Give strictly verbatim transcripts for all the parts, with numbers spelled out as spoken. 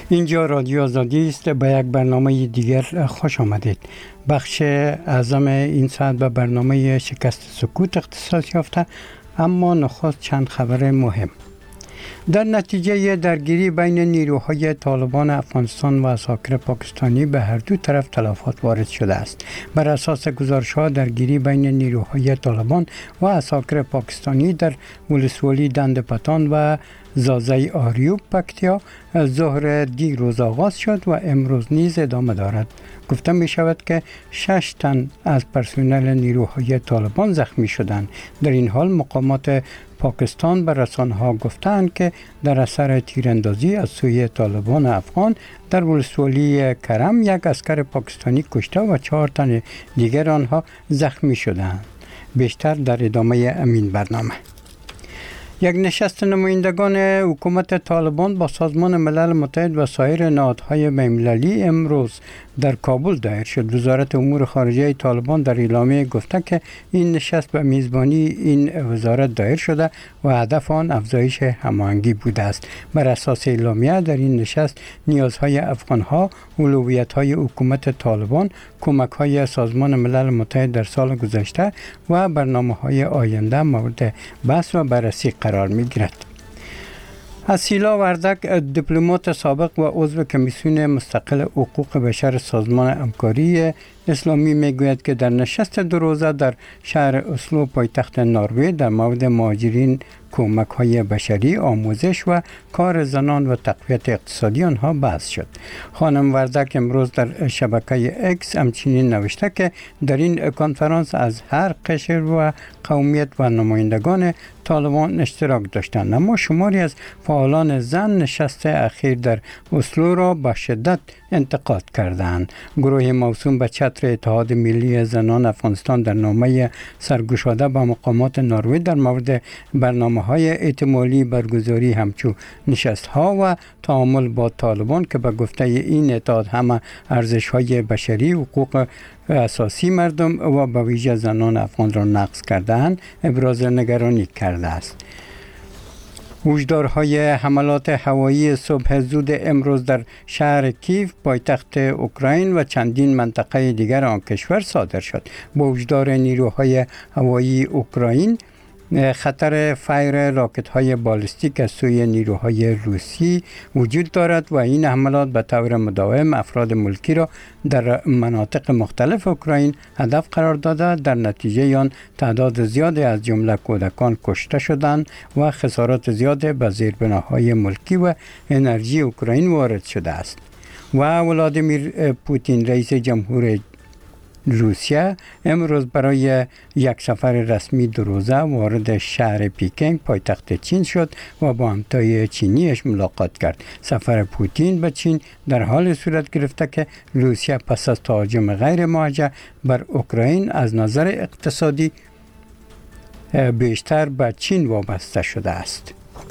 اینجا رادیو آزادی است. به یک برنامه دیگر خوش آمدید. بخش اعظم این ساعت به برنامه شکست سکوت اختصاص یافته، اما نخست چند خبر مهم. در نتیجه درگیری بین نیروهای طالبان افغانستان و عساکر پاکستانی به هر دو طرف تلفات وارد شده است. بر اساس گزارش‌ها درگیری بین نیروهای طالبان و عساکر پاکستانی در ولسوالی دند پتان و زازای آریوب پکتیا ظهر دیروز آغاز شد و امروز نیز ادامه دارد. گفته می شود که شش تن از پرسنل نیروهای طالبان زخمی شدند. در این حال مقامات پاکستان به رسانه‌ها گفتند که در اثر تیراندازی از سوی طالبان افغان در ولسوالی کرم یک عسکر پاکستانی کشته و چهار تن دیگر آنها زخمی شدند. بیشتر در ادامه امین برنامه. یک نشست نمایندگان حکومت طالبان با سازمان ملل متحد و سایر نهادهای بین‌المللی امروز در کابل دایر شد. وزارت امور خارجه طالبان در اعلامیه گفته که این نشست به میزبانی این وزارت دایر شده و هدف آن افزایش هماهنگی بوده است. بر اساس اعلامیه در این نشست نیازهای افغانها، اولویت‌های حکومت طالبان، کمک‌های سازمان ملل متحد در سال گذشته و برنامه‌های آینده مورد بحث و بررسی قرار می‌گیرد. اسیلا وردک، دیپلمات سابق و عضو کمیسیون مستقل حقوق بشر سازمان همکاری اسلامی میگوید که در نشست دو روزه در شهر اسلو پایتخت نروژ در مورد مهاجرین، کمک‌های بشری، آموزش و کار زنان و تقویت اقتصادی آنها بحث شد. خانم وردک امروز در شبکه اکس همچنین نوشته که در این کنفرانس از هر قشر و قومیت و نمایندگان طالبان اشتراک داشتند، اما شماری از فعالان زن نشست اخیر در اسلو را با شدت انتقاد کردند. گروه موسوم به چتر اتحاد ملی زنان افغانستان در نامه سرگشاده به مقامات نروژ در مورد برنامه‌های احتمالی برگزاری همچو نشست‌ها و تعامل با طالبان که به گفته این اتحاد همه ارزش‌های بشری، حقوق اساسی مردم و به ویژه زنان افغان را نقض کرده‌اند، ابراز نگرانی کرده است. هشدارهای حملات هوایی صبح زود امروز در شهر کیف پایتخت اوکراین و چندین منطقه دیگر آن کشور صادر شد. با هشدار نیروهای هوایی اوکراین خطر فایر راکت های بالستیک از سوی نیروهای روسی وجود دارد و این حملات به طور مداوم افراد ملکی را در مناطق مختلف اوکراین هدف قرار داده. در نتیجه آن تعداد زیادی از جمله کودکان کشته شدند و خسارات زیادی به زیربناهای ملکی و انرژی اوکراین وارد شده است. و ولادیمیر پوتین رئیس جمهور روسیه امروز برای یک سفر رسمی دو روزه وارد شهر پکین پایتخت چین شد و با همتای چینیش ملاقات کرد. سفر پوتین به چین در حال صورت گرفته که روسیه پس از تهاجم غیر موجه بر اوکراین از نظر اقتصادی بیشتر به چین وابسته شده است.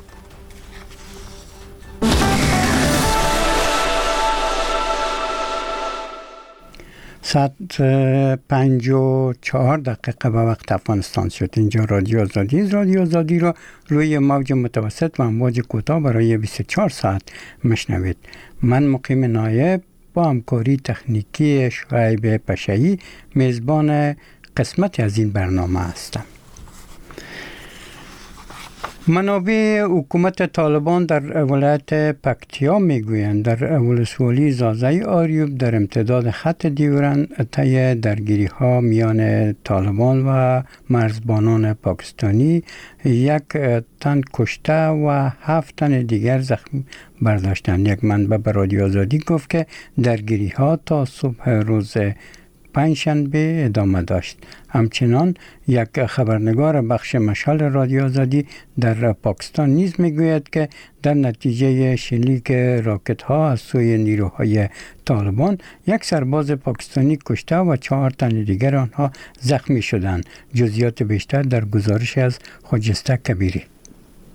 ساعت پنج و چهار دقیقه به وقت افغانستان شد. اینجا رادیو آزادی است. رادیو آزادی را روی موج متوسط و امواج کوتاه برای بیست و چهار ساعت مشنوید. من مقیم نایب با همکاری تکنیکی شعیب پشایی میزبان قسمتی از این برنامه هستم. منابع حکومت طالبان در ولایت پکتیا میگویند در ولسوالی زازای آریوب در امتداد خط دیورن طی درگیری ها میان طالبان و مرزبانان پاکستانی یک تن کشته و هفت تن دیگر زخمی برداشتند. یک منبع به رادیو آزادی گفت که درگیری ها تا صبح روز پنجشنبه ادامه داشت. همچنان یک خبرنگار بخش مشال رادیو آزادی در پاکستان نیز میگوید که در نتیجه شلیک راکت ها از سوی نیروهای طالبان یک سرباز پاکستانی کشته و چهار تن دیگر آنها زخمی شدند. جزئیات بیشتر در گزارش از خجسته کبیری.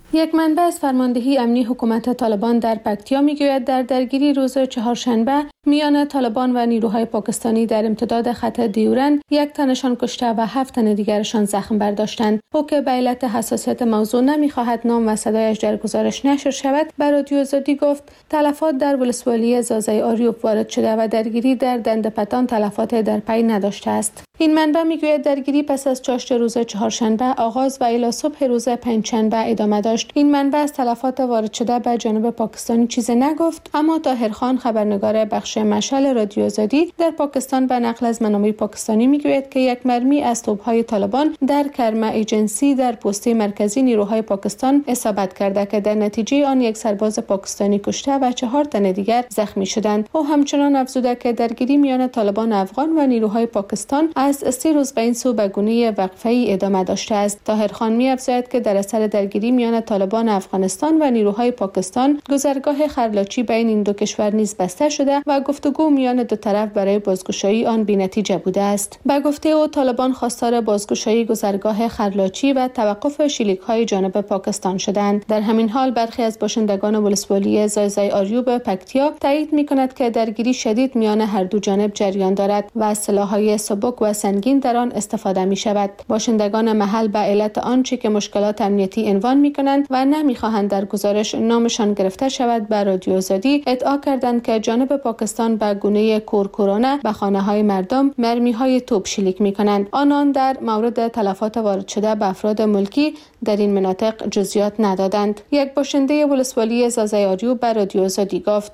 یک منبع از فرماندهی امنی حکومت طالبان در پکتیا میگوید در درگیری روز چهارشنبه میان طالبان و نیروهای پاکستانی در امتداد خط دیورند یک تنشان کشته و هفت تن دیگرشان زخم برداشتند. او که به علت حساسیت موضوع نمیخواهد نام و صدایش در گزارش نشر شود، به رادیو آزادی گفت تلفات در ولسوالی زازای آریوب وارد شده و درگیری در دندپتان تلفات در پی نداشته است. این منبع میگوید درگیری پس از چاشت روز چهارشنبه آغاز و الی صبح روز پنجشنبه ادامه داشت. این منبع از تلفات وارد شده به جانب پاکستانی چیزی نگفت، اما طاهرخان خبرنگار بخش مشعل رادیو آزادی در پاکستان به نقل از منابع پاکستانی میگوید که یک مرمی از توپ‌های طالبان در کرما ایجنسی در پستی مرکزی نیروهای پاکستان اصابت کرده که در نتیجه آن یک سرباز پاکستانی کشته و چهار تن دیگر زخمی شدند. او همچنان افزوده که درگیری میان طالبان افغان و نیروهای پاکستان از سه روز به این سو به گونه وقفه‌ای ادامه داشته است. طاهرخان می‌افزاید که در اثر درگیری میان طالبان افغانستان و نیروهای پاکستان گذرگاه خرلاچی بین این دو کشور نیز بسته شده و گفتگو میان دو طرف برای بازگشایی آن بی‌نتیجه بوده است. به گفته او طالبان خواستار بازگشایی گذرگاه خرلاچی و توقف شلیک‌های جانب پاکستان شدند. در همین حال برخی از باشندگان ولسوالی زازای آریوب پکتیا تایید می‌کند که درگیری شدید میان هر دو جانب جریان دارد و از سلاح‌های سبک و سنگین در آن استفاده می‌شود. باشندگان محل به علت آنچه که مشکلات امنیتی عنوان می‌کنند و نمی‌خواهند در گزارش نامشان گرفته شود به رادیو آزادی ادعا کردند که جانب پاکستان به گونه کورکورانه به خانه‌های مردم مرمی‌های توپ شلیک می‌کنند. آنان در مورد تلفات وارد شده به افراد ملکی در این مناطق جزئیات ندادند. یک باشنده ولسوالی زازای آریوب به رادیو آزادی گفت: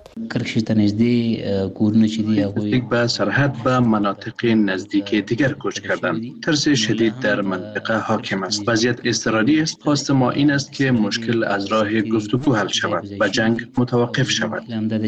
نزدیک به سرحد به مناطق نزدیک دیگر کوچ کردند. ترس شدید در منطقه حاکم است. وضعیت اضطراری است. خواست ما این است که مشکل از راه گفتگو حل شود و جنگ متوقف شود.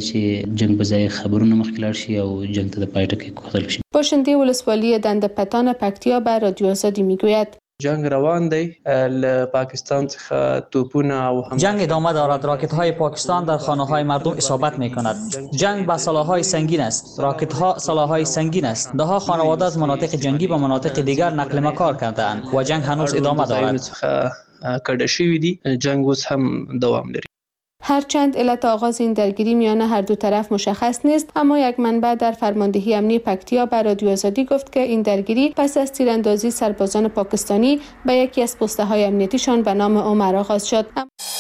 باشنده ولسوالی دندپتان پکتیا به رادیو آزادی میگوید: جنگ روان دی پاکستان څخه توپونه او هم جنگ ادامه دارد. راکت های پاکستان در خانه های مردم اصابت می کند. جنگ با سلاح های سنگین است. راکت ها سلاح های سنگین است. ده ها خانواده از مناطق جنگی به مناطق دیگر نقل مکان کرده‌اند و جنگ هنوز ادامه دارد. کډه شوی دی. جنگ اوس هم دوام لري. هرچند علت آغاز این درگیری میان هر دو طرف مشخص نیست، اما یک منبع در فرماندهی امنی پکتیا به رادیو آزادی گفت که این درگیری پس از تیراندازی سربازان پاکستانی به یکی از پست‌های امنیتیشان به نام عمر آغاز شد.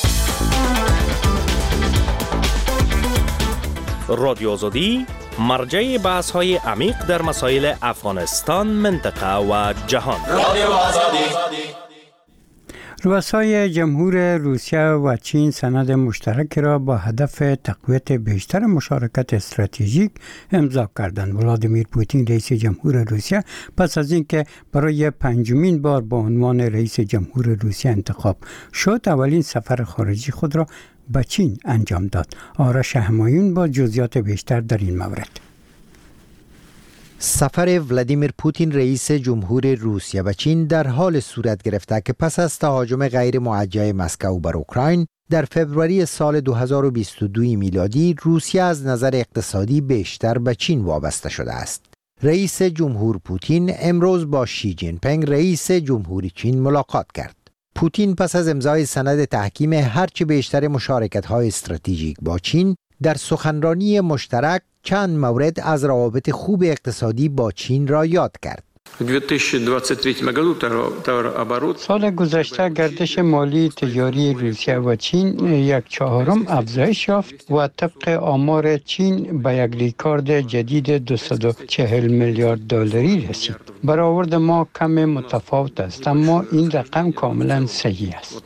رادیو آزادی مرجع بحث‌های عمیق در مسائل افغانستان، منطقه و جهان. رادیو آزادی. رؤسای جمهور روسیه و چین سند مشترک را با هدف تقویت بیشتر مشارکت استراتژیک امضا کردند. ولادیمیر پوتین رئیس جمهور روسیه پس از اینکه برای پنجمین بار با عنوان رئیس جمهور روسیه انتخاب شد، اولین سفر خارجی خود را به چین انجام داد. آرش همایون با جزئیات بیشتر در این مورد. سفر ولادیمیر پوتین رئیس جمهور روسیه و چین در حال صورت گرفته که پس از تهاجم غیر موجه مسکو بر اوکراین در فوریه سال دو هزار و بیست و دو میلادی، روسیه از نظر اقتصادی بیشتر به چین وابسته شده است. رئیس جمهور پوتین امروز با شی جین پینگ رئیس جمهوری چین ملاقات کرد. پوتین پس از امضای سند تحکیم هرچه بیشتر مشارکت‌های استراتژیک با چین در سخنرانی مشترک چند مورد از روابط خوب اقتصادی با چین را یاد کرد. سال گذشته گردش مالی تجاری روسیه و چین یک چهارم افزایش یافت و طبق آمار چین به یک ریکورد جدید دویست و چهل میلیارد دلاری رسید. برآورد ما کم متفاوت است، اما این رقم کاملا صحیح است.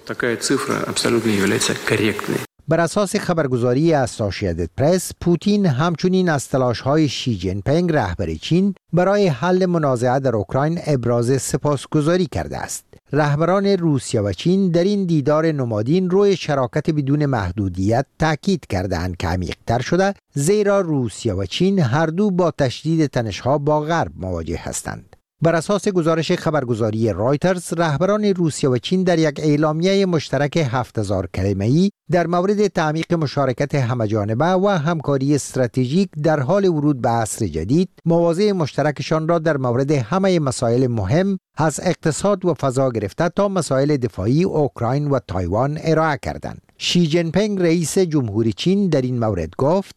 بر اساس خبرگزاری اسوسییتد پرس، پوتین همچنین از تلاش‌های شی جین پینگ رهبر چین برای حل منازعه در اوکراین ابراز سپاسگزاری کرده است. رهبران روسیه و چین در این دیدار نمادین روی شراکت بدون محدودیت تاکید کردند که عمیق‌تر شده، زیرا روسیه و چین هر دو با تشدید تنش‌ها با غرب مواجه هستند. بر اساس گزارش خبرگزاری رایترز، رهبران روسیه و چین در یک اعلامیه مشترک هفت هزار کلمه‌ای در مورد تعمیق مشارکت همه‌جانبه و همکاری استراتژیک در حال ورود به عصر جدید، مواضع مشترکشان را در مورد همه مسائل مهم از اقتصاد و فضا گرفته تا مسائل دفاعی اوکراین و تایوان ارائه کردند. شی جین پینگ رئیس جمهوری چین در این مورد گفت: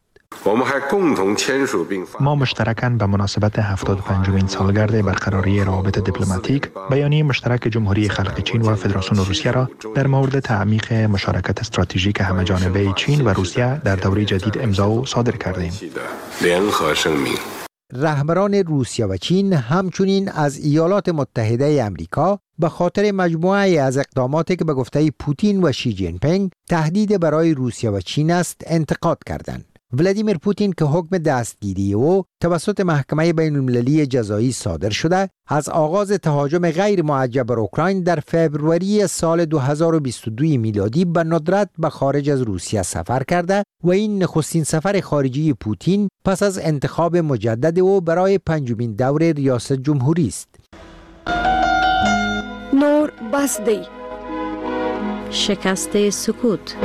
ما مشترکاً به مناسبت هفتاد و پنجمین سالگرد برقراری روابط دیپلماتیک بیانیه مشترک جمهوری خلق چین و فدراسیون روسیه را در مورد تعمیق مشارکت استراتژیک همه‌جانبه چین و روسیه در دوره جدید امضا و صادر کردیم. رهبران روسیه و چین همچنین از ایالات متحده امریکا به خاطر مجموعه از اقداماتی که به گفته پوتین و شی جین پینگ تهدید برای روسیه و چین است انتقاد کردند. ولادیمیر پوتین که حکم دستگیری او توسط محکمه بین المللی جزایی صادر شده، از آغاز تهاجم غیر معجل بر اوکراین در فوریه سال دو هزار و بیست و دو میلادی به ندرت به خارج از روسیه سفر کرده و این نخستین سفر خارجی پوتین پس از انتخاب مجدد او برای پنجمین دور ریاست جمهوری است. نور بسدی، شکست سکوت.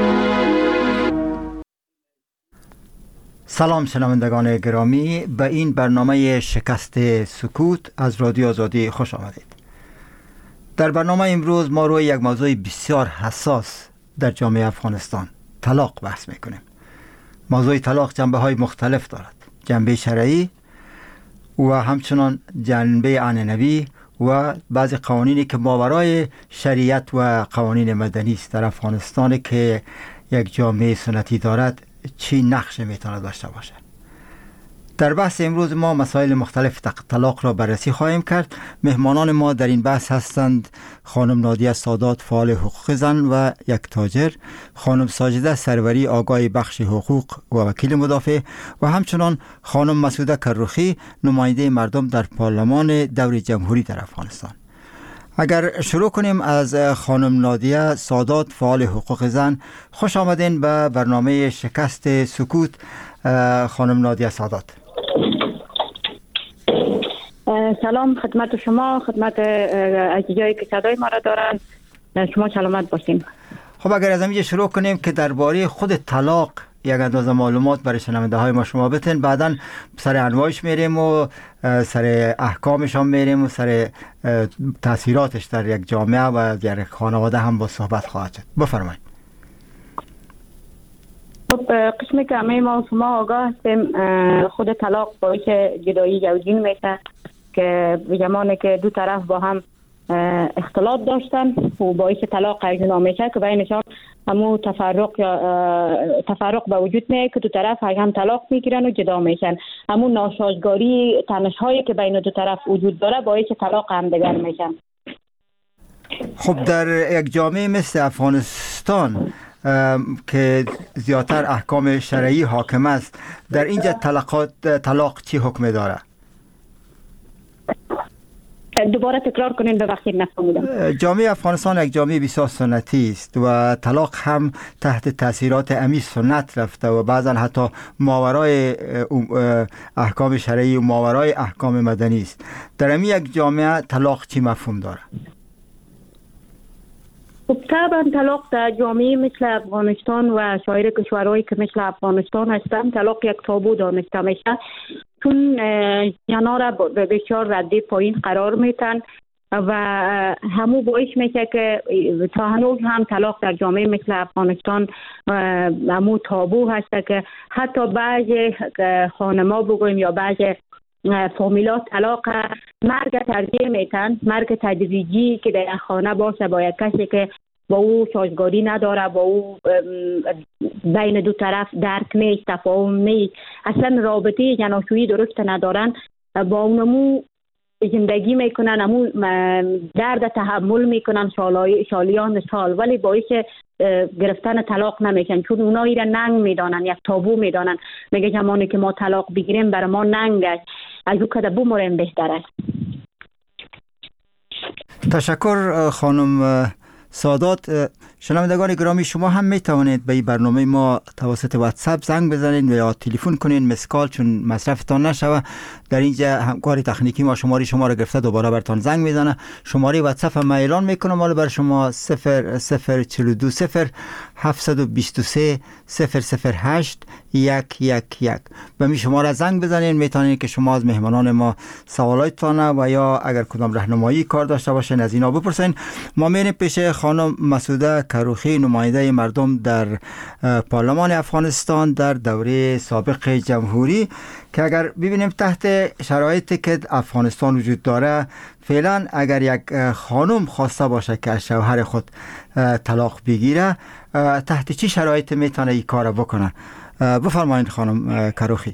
سلام شنوندگان گرامی، به این برنامه شکست سکوت از رادیو آزادی خوش آمدید. در برنامه امروز ما روی یک موضوع بسیار حساس در جامعه افغانستان، طلاق، بحث میکنیم. موضوع طلاق جنبه های مختلف دارد، جنبه شرعی و همچنان جنبه عنعنوی و بعضی قوانینی که ماورای شریعت و قوانین مدنی است در افغانستان که یک جامعه سنتی دارد چی نقش میتونه داشته باشه. در بحث امروز ما مسائل مختلف طلاق را بررسی خواهیم کرد. مهمانان ما در این بحث هستند خانم نادیه سادات، فعال حقوق زن و یک تاجر، خانم ساجده سروری، آگاه بخش حقوق و وکیل مدافع، و همچنان خانم مسعوده کروخی، نماینده مردم در پارلمان دور جمهوری در افغانستان. اگر شروع کنیم از خانم نادیه سادات، فعال حقوق زن. خوش آمدین به برنامه شکست سکوت خانم نادیه سادات. سلام خدمت شما، خدمت عزیزایی که صدای ما را دارن. شما سلامت باشین. خب اگر از اینجا شروع کنیم که درباره خود طلاق یک اندازه معلومات برای شنونده های ما شما بتین، بعداً سر انواعش میریم و سر احکامش هم میریم و سر تاثیراتش در یک جامعه و در خانواده هم با صحبت خواهد شد. بفرمایید. خب قسمی که همه ما شما آگاه هستیم، خود طلاق باعث جدایی زوجین میشه که به زمانی که دو طرف با هم اختلاط داشتن و باعث طلاق اجرا میشه که بینشان همو تفرق یا تفرق به وجود میاد که دو طرف هم طلاق میگیرن و جدا میشن. همو ناسازگاری، تنش‌هایی که بین دو طرف وجود داره باعث طلاق هم دیگر میشن. خب در یک جامعه مثل افغانستان که زیادتر احکام شرعی حاکم است، در اینجا طلاقات طلاق چی حکم داره؟ دوباره تکرار کنین، ببخشید نفهمیدم. جامعه افغانستان یک جامعه بسیار سنتی است و طلاق هم تحت تاثیرات امی سنت رفته و بعضا حتی ماورای احکام شرعی و ماورای احکام مدنی است. در امی یک جامعه طلاق چی مفهوم داره؟ خب طبعا طلاق در جامعه مثل افغانستان و سایر کشورهایی که مثل افغانستان هستند طلاق یک تابو دانسته میشه، چون زنها را بسیار رده پایین قرار میتن و همو باعث میشه که تا هنوز هم طلاق در جامعه مثل افغانستان همو تابو هست که حتی بعضی خانما بگویم یا بعضی فامیلات طلاق مرگ ترجیح میتن، مرگ تدریجی که در خانه باشه با یک کسی که با او سازگاری نداره، با او بین دو طرف درک نیست، تفاهم نیست، اصلا رابطه زناشویی درست ندارن، با اونمو زندگی میکنن، همو درد تحمل میکنن سالیان سال، ولی باعث گرفتن طلاق نمیشن چون اونا ایره ننگ میدانن، یک تابو میدانن. میگه زمانی که ما طلاق بگیریم برای ما ننگ است، از او که بموریم بهتر است. تشکر خانم سادات. شنوندگان گرامی، شما هم می توانید به این برنامه ما توسط واتساپ زنگ بزنید و یا تلفن کنین، مسکال چون مصرفتان نشوه. در اینجا همکار تکنیکی ما شماره شما را گرفته دوباره برتان زنگ میزنه. شماره واتساپ ما اعلان میکنم مال بر شما صفر صفر چهل و دو صفر هفتصد و بیست و سه صفر صفر هشت یک یک یک. به می شماره زنگ بزنین، میتونین که شما از مهمانان ما سوالاتتان و یا اگر کدام راهنمایی کار داشته باشین از اینا بپرسین. ما میریم پیش خانم مسعوده کروخی، نماینده مردم در پارلمان افغانستان در دوره سابق جمهوری، که اگر ببینیم تحت شرایطی که افغانستان وجود داره فعلا اگر یک خانم خواسته باشه که از شوهر خود طلاق بگیره تحت چی شرایطی میتونه این کار بکنه؟ بفرمایید خانم کروخی.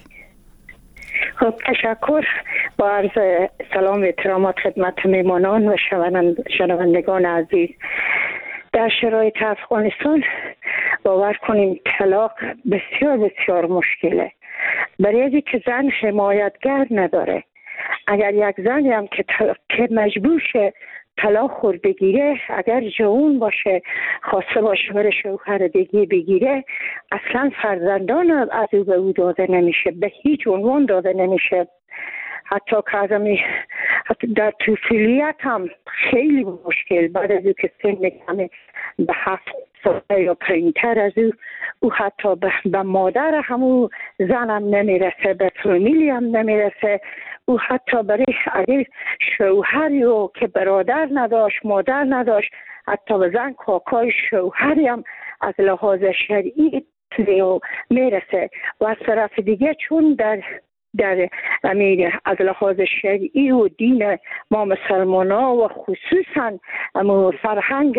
خب تشکر. با عرض سلام و احترامات خدمت میمانان و شنوندگان عزیز. در شرایط افغانستان باور کنیم طلاق بسیار بسیار مشکله، برای که زن حمایتگر نداره. اگر یک زنی هم که, که مجبور شه طلاق خود بگیره، اگر جوان باشه خواسته باشه بره شوهر دیگه بگیره، اصلا فرزندان از او به او داده نمیشه، به هیچ عنوان داده نمیشه. حتی که ازمی در طفولیت هم خیلی مشکل، بعد از او که سن کمه به هفت ساله یا پایین‌تر از او، او حتی به, به مادر همو زنم نمیرسه، به فامیلی هم نمیرسه. او حتی برای اگر شوهری رو که برادر نداشت، مادر نداشت، حتی به زن کاکای شوهری هم از لحاظ شرعی میرسه. و از طرف دیگه چون در در امیر از لحاظ شرعی و دین ما مسلمان ها و خصوصا فرهنگ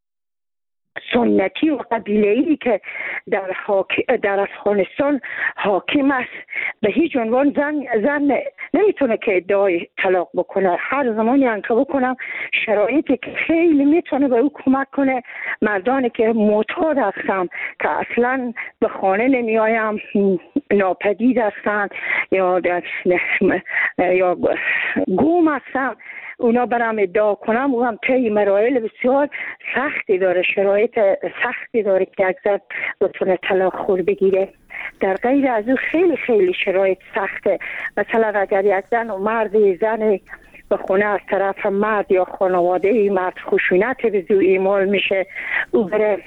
سنتی و قبیله‌ای که در حاک... در افغانستان حاکم است، به هیچ عنوان زن زن نمیتونه که ادعای طلاق بکنه. هر زمانی هم که بکنم شرایطی که خیلی میتونه به او کمک کنه. مردانی که معتاد هستن که اصلا به خانه نمیایم، ناپدید هستن یا در... یا گم هستن، اونا برام ادعا کنم او هم طی مراحل بسیار سختی داره، شرایط سختی داره که یک زن بتونه طلاق خود بگیره. در غیر از او خیلی خیلی شرایط سخته. مثلا اگر یک زن و مرد زن به خونه از طرف مرد یا خانواده مرد خشونت به زو اعمال میشه، او بره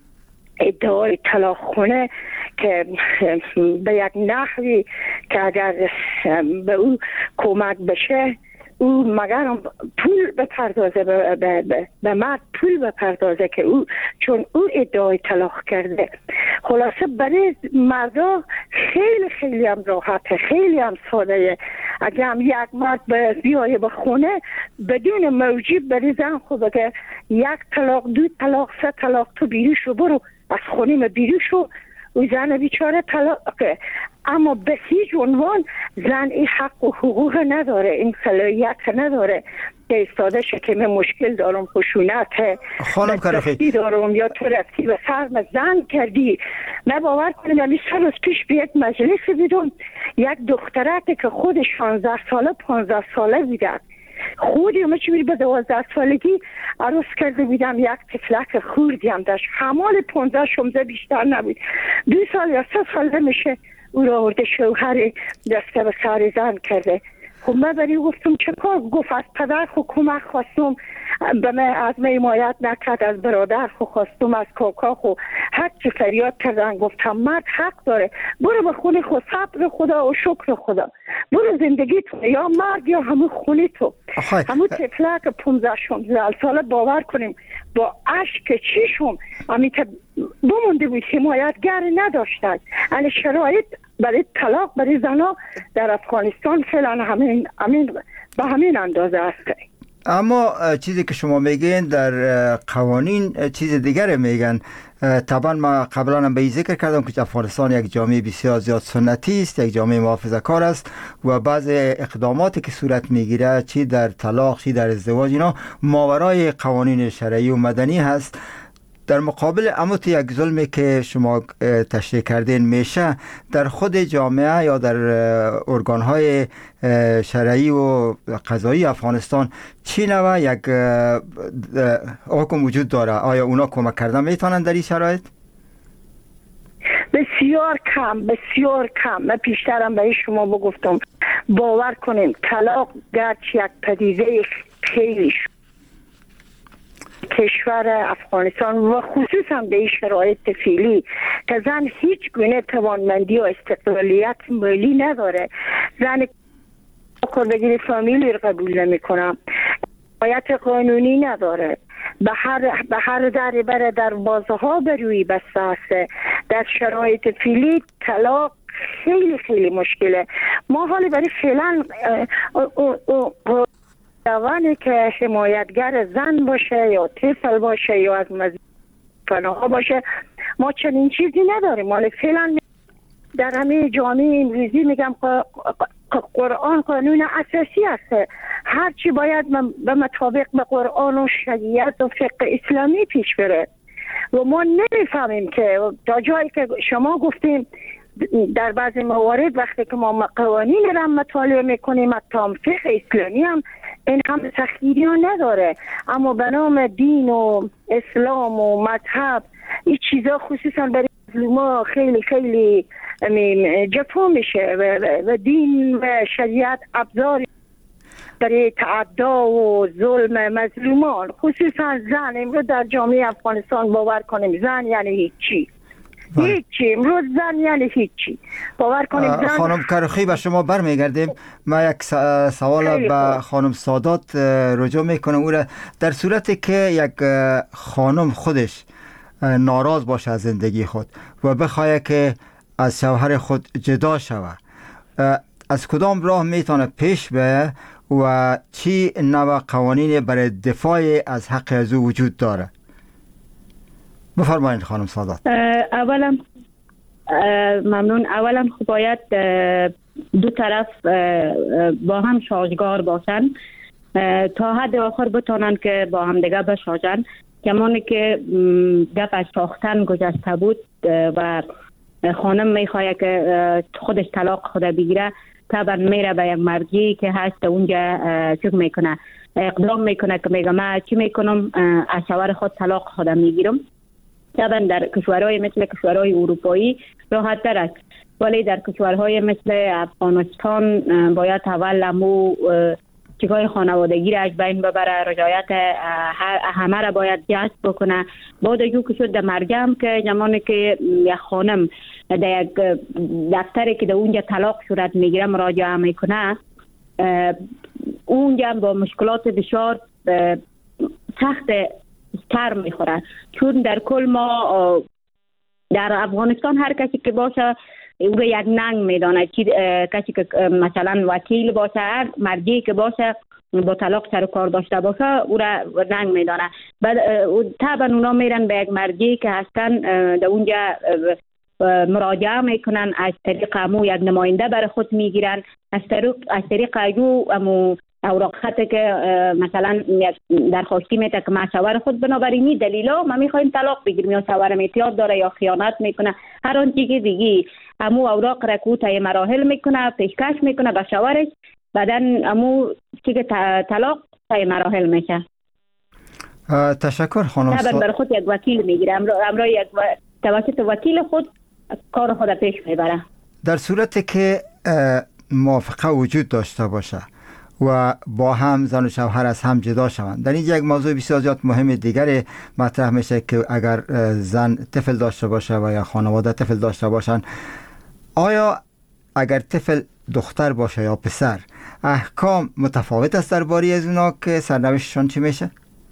ادعای طلاق خونه که به یک نحوی که اگر به او کمک بشه او مگر پول بپردازه به, به, به, به مرد پول بپردازه که او چون او ادعای طلاق کرده. خلاصه برای مردا خیلی خیلی هم راحته، خیلی هم ساده. اگه هم یک مرد بیایه به خونه بدون موجب برای زن خود بگه یک طلاق، دو طلاق، سه طلاق، تو بیرون شو، برو از خونه ما بیرون شو، و زن بیچاره طلاقه. اما به هیچ عنوان زن این حق و حقوق نداره، این صلاحیت نداره که استاده شه که من مشکل دارم، خشونت خانم کروخی دارم یا تو رفتی به فرم زن کردی. نه باور کنید من سه روز پیش به یک مجلس دیدم یک دخترک که خود شانزده ساله پانزده ساله بوده، خودی همه چی به دوازده سالگی عروس کرده بودم، یک طفلک خوردی هم داشت، حمال پانزده شمزه بیشتر نبود، دو سال یا سه ساله میشه او را آورده شوهر دسته به سر زن کرده. خب من بری گفتم چه کار؟ گفت از پدر خو کمک خواستم، به من از من حمایت نکرد، از برادر خو خواستم، از کاکا خو هر چی فریاد کردن. گفتم مرد حق داره، برو به خونه خود، صبر خدا و شکر خدا، برو زندگی تو، یا مرد یا همون خونه تو. همون طفلک پونزده شانزده ساله باور کنیم با اشک چشم امی که بمونده بود، حمایتگر نداشتن. یعنی شرایط برای طلاق برای زنا در افغانستان فعلا همین همین به همین اندازه است. اما چیزی که شما میگین در قوانین چیز دیگر میگن. طبعا ما قبلا هم به این ذکر کردم که افغانستان یک جامعه بسیار زیاد سنتی است، یک جامعه محافظه‌کار است و بعض اقداماتی که صورت میگیره چی در طلاق چی در ازدواج اینا ماورای قوانین شرعی و مدنی هست. در مقابل اموت یک ظلمی که شما تشریح کردین میشه در خود جامعه یا در ارگانهای شرعی و قضایی افغانستان چی نوع یک حکم وجود داره؟ آیا اونا کمک کردن میتونن در این شرایط؟ بسیار کم، بسیار کم. من پیشترم به شما بگفتم باور کنیم طلاق گرچه یک پدیده خیلی کشور افغانستان و خصوصا به این شرایط فعلی که زن هیچ گونه توانمندی و استقلالیت مالی نداره، زن کار بگیری فامیلی رو قبول نمی کنم، حمایت قانونی نداره، به هر به هر در بره در بازه ها بروی بسته است. در شرایط فعلی طلاق خیلی خیلی مشکله. ما حالی برای فعلا جوانی که حمایتگر زن باشه یا طفل باشه یا از مزیفناها باشه ما چنین چیزی نداریم. حالی فعلا در همه جامعه امروزی میگم قرآن قانون اساسی است، هرچی باید به مطابق به قرآن و شریعت و فقه اسلامی پیش بره و ما نمیفهمیم که تا جایی که شما گفتیم در بعضی موارد وقتی که ما قوانین را مطالعه میکنیم حتی فقه اسلامی هم این هم سختگیری ها نداره، اما به نام دین و اسلام و مذهب این چیزا خصوصا برای مظلوما خیلی خیلی جفا میشه و دین و شریعت ابزار برای تعدا و ظلم مظلومان خصوصا زن. امروز در جامعه افغانستان باور کنیم زن یعنی هیچی، هیچی. امروز زن یعنی هیچی. باور کنیم زن. خانم کرخی به شما برمیگردیم. ما یک سوال به خانم سادات رجوع میکنم. او در صورتی که یک خانم خودش ناراض باشه از زندگی خود و بخواه که از شوهر خود جدا شود، از کدام راه میتونه پیش به و چی نوع قوانین برای دفاع از حق از او وجود داره؟ بفرمایید خانم سادات. اولا ممنون. اولا خب باید دو طرف با هم سازگار باشن تا حد آخر بتونن که با هم دیگه بسازن. کمانی که گپ از ساختن گذشته بود و خانم میخواه که خودش طلاق خود بگیره، طبعا میره به یک مرجعی که هست اونجا چک میکنه، اقدام میکنه که میگه من چی میکنم از شوهر خود طلاق خودم میگیرم. طبعا در کشورهای مثل کشورهای اروپایی راحت تر است، ولی در کشورهای مثل افغانستان باید اول امو چیکای خانوادگی را از بین ببره، رضایت همه را باید جذب بکنه. بعد جو که شد در مرجع که زمانی که یک خانم در یک دفتری که در اونجا طلاق صورت میگیره مراجعه میکنه، اونجا با مشکلات بسیار سخت تر میخوره، چون در کل ما در افغانستان هر کسی که باشه او را یک ننگ میدانه، کسی که مثلا وکیل باشه، هر مرجعی که باشه با طلاق سر کار داشته باشه او را ننگ میدانه. بعد طبعا اونا میرن به یک مرجعی که هستن در اونجا مراجعه میکنن، از طریق امو یک نماینده برای خود میگیرن، از طریق از طریق ایو امو اوراق خطه که مثلا درخواستی میده که ما شوهر خود بنابراین این دلیلا ما میخوایم طلاق بگیریم، یا شوهرم اعتیاد داره یا خیانت میکنه، هر آن چیزی دیگه امو اوراق را که طی مراحل میکنه پیشکش میکنه به شوهرش، بعدا امو چیز طلاق طی مراحل میشه. تشکر خانم. طبعا برای خود یک وکیل میگیره، امرای یک و... توسط وکیل خود کار خود پیش میبره. در صورتی که موافقه وجود داشته باشه و با هم زن و شوهر از هم جدا شوند، در اینجا یک موضوع بسیار زیاد مهم دیگری مطرح میشه که اگر زن طفل داشته باشه و یا خانواده طفل داشته باشن، آیا اگر طفل دختر باشه یا پسر احکام متفاوت است درباره از اونا که سرنوشتشان چی میشه؟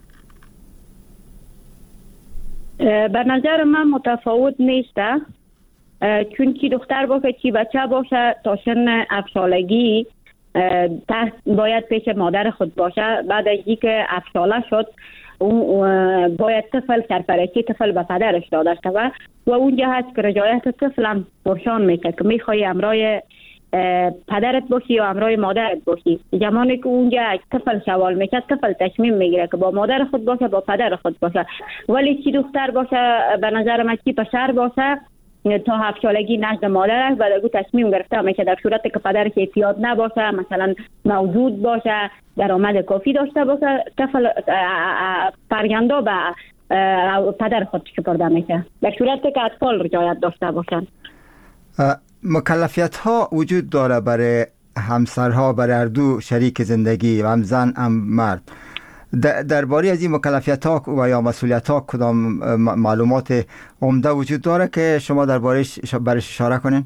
به نظر من متفاوت نیسته، چون کی دختر باشه کی بچه باشه تا سن هفت سالگی تحت باید پیش مادر خود باشه. بعد از اینکه هفت ساله شد باید طفل سرپرستی طفل به پدرش داده شود و اونجا هست که رضایت طفل هم پرسان میشه که میخوای امرای پدرت باشی یا همراه مادرت باشی. زمانی که اونجا طفل سوال میشه، طفل تصمیم میگیره که با مادر خود باشه با پدر خود باشه. ولی چی دختر باشه به نظر من چی پسر باشه تا هفت سالگی نزد مادرش بعد او تصمیم گرفته میشه در صورتی که پدرش احتیاط نباشه، مثلا موجود باشه، درآمد کافی داشته باشه، طفل فرزندا به پدر خود سپرده میشه در صورتی که اطفال رضایت داشته باشند. مکلفیت ها وجود داره برای همسرها، برای هر دو شریک زندگی، هم زن هم مرد. درباره از این مکلفیت ها و یا مسئولیت ها کدام معلومات عمده وجود داره که شما دربارهش برش اشاره کنین؟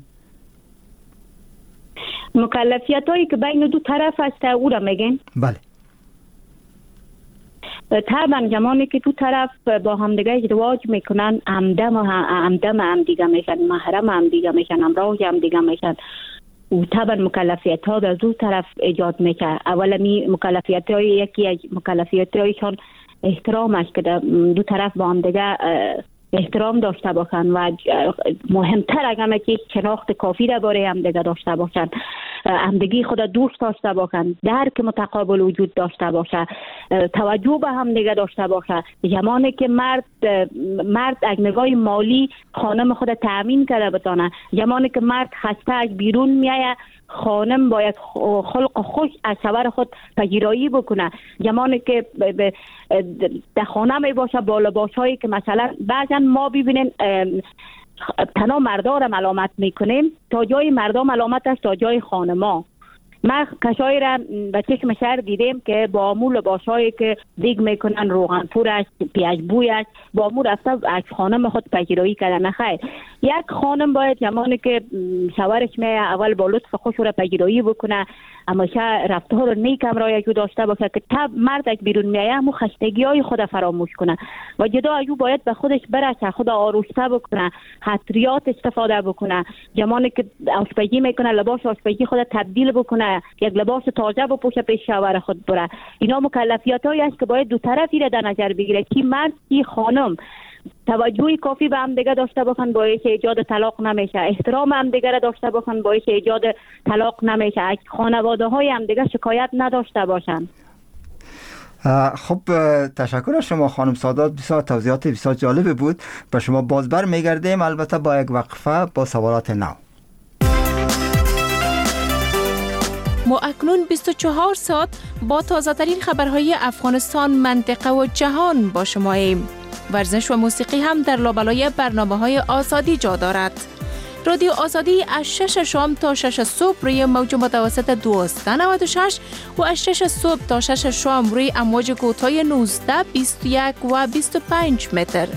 مکلفیت هایی که بین دو طرف است او را میگین؟ بله. طبعا زمانی که دو طرف با همدیگه ازدواج میکنن همدم همدم هم دیگه میشن، محرم هم دیگه میشن، همراه هم دیگه میشن. و طبعا مکلفیت ها در دو طرف ایجاد میشه. اولا می مکلفیت های یکی از مکلفیت هایشان احترام است که دو طرف با هم دیگه احترام داشته باشن و مهمتر اگر که شناخت کافی درباره هم دیگه داشته باشن، همدیگی خود دوست داشته باشن، درک متقابل وجود داشته باشه، توجه به هم دیگه داشته باشه. زمانی که مرد مرد از نگاه مالی خانم خود تامین کرده بتونه، زمانی که مرد خسته از بیرون میایه خانم باید خلق خوش از شوهر خود پذیرایی بکنه. زمانی که در خانه می باشه با لباس هایی که مثلا بعضا ما ببینیم تنها مردا را ملامت میکنیم، تا جای مردا ملامت است تا جای خانما. ما کسایی را به چشم شهر دیدیم که با امو لباسایی که دیگ میکنن روغن پور است، پیاز بوی است، با امو رفته از خانم خود پذیرایی کردن. خیر، یک خانم باید زمانی که شوهرش می اول با لطف خوش را پذیرایی بکنه، اما شه رفتار نیک هم رایجو داشته باشه که تب مرد از بیرون میایه همو خستگی های خود فراموش کنه و جدا ایو باید به خودش برسه، خود آروسته بکنه، حتریات استفاده بکنه. زمانی که آشپزی میکنه لباس آشپزی خود تبدیل بکنه، یک لباس تازه بپوشه پیش شوهر خود بره. اینا مکلفیات هایی است که باید دو طرفی را در نظر بگیره، کی مرد کی خانم. توجهی کافی به هم دیگه داشته باشن باعث ایجاد طلاق نمیشه، احترام هم دیگه را داشته باشن باعث ایجاد طلاق نمیشه، از خانواده های هم دیگه شکایت نداشته باشن. خب تشکر از شما خانم سادات، بسیار توضیحات بسیار جالب بود. به شما باز بر میگردیم، البته با یک وقفه با سوالات نو. ما اکنون بیست و چهار ساعت با تازه ترین خبرهای افغانستان، منطقه و جهان با شماییم. ورزش و موسیقی هم در لابلای برنامه‌های آزادی جا دارد. رادیو آزادی از شش شام تا شش صبح روی موج متوسط دویست و نود و شش و از شش صبح تا شش شام روی امواج کوتاه نوزده، بیست و یک و بیست و پنج متر.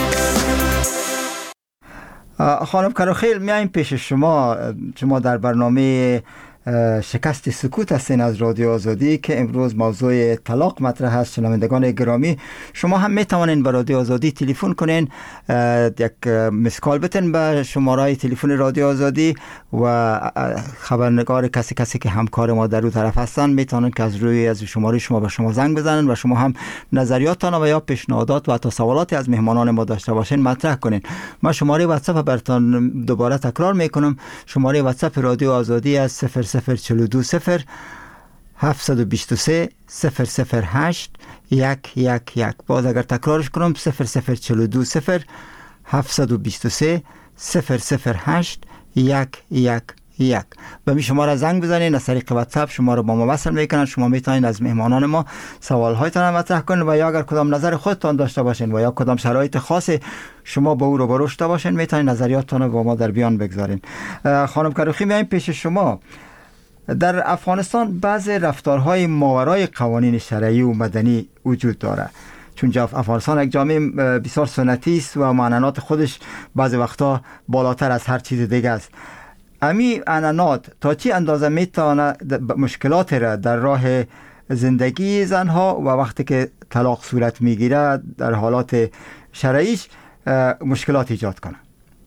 خانم کراخیل، میایم پیش شما. شما در برنامه شکست سکوت هستین از رادیو آزادی که امروز موضوع طلاق مطرح است. شنوندگان گرامی، شما هم میتوانین به رادیو آزادی تلفن کنین، یک مسکال بتن به شماره تلفن رادیو آزادی و خبرنگار کسی کسی که همکار ما در اون طرف هستن میتونن که از روی از شماره شما به شما زنگ بزنن و شما هم نظریاتتان و یا پیشنهادات و حتی سوالاتی از مهمانان ما داشته باشین مطرح کنین. ما شماره واتساپ براتون دوباره تکرار میکنم. شماره واتساپ رادیو آزادی است صفر صفر چهل و دو صفر هفتصد و بیست و سه صفر صفر هشت یک یک یک. باز اگر تکرارش کنم صفر صفر چهل و دو صفر هفتصد و بیست و سه صفر صفر هشت یک یک یک. به می شما را زنگ بزنید، از طریق واتساپ شما را با ما وصل میکنن. شما میتونید از مهمانان ما سوال هایتان مطرح کنید و یا اگر کدام نظر خودتان داشته باشین و یا کدام شرایط خاص شما با او رو برشته باشین میتونید نظریاتتان رو با ما در بیان بگذارین. خانم کروخی، میایم پیش شما. در افغانستان بعض رفتارهای ماورای قوانین شرعی و مدنی وجود داره، چون افغانستان یک جامعه بسیار سنتی است و معنانات خودش بعض وقتا بالاتر از هر چیز دیگه است. امی عنعنات تا چی اندازه میتونه مشکلات را در راه زندگی زنها و وقتی که طلاق صورت میگیره در حالات شرعیش مشکلات ایجاد کنه؟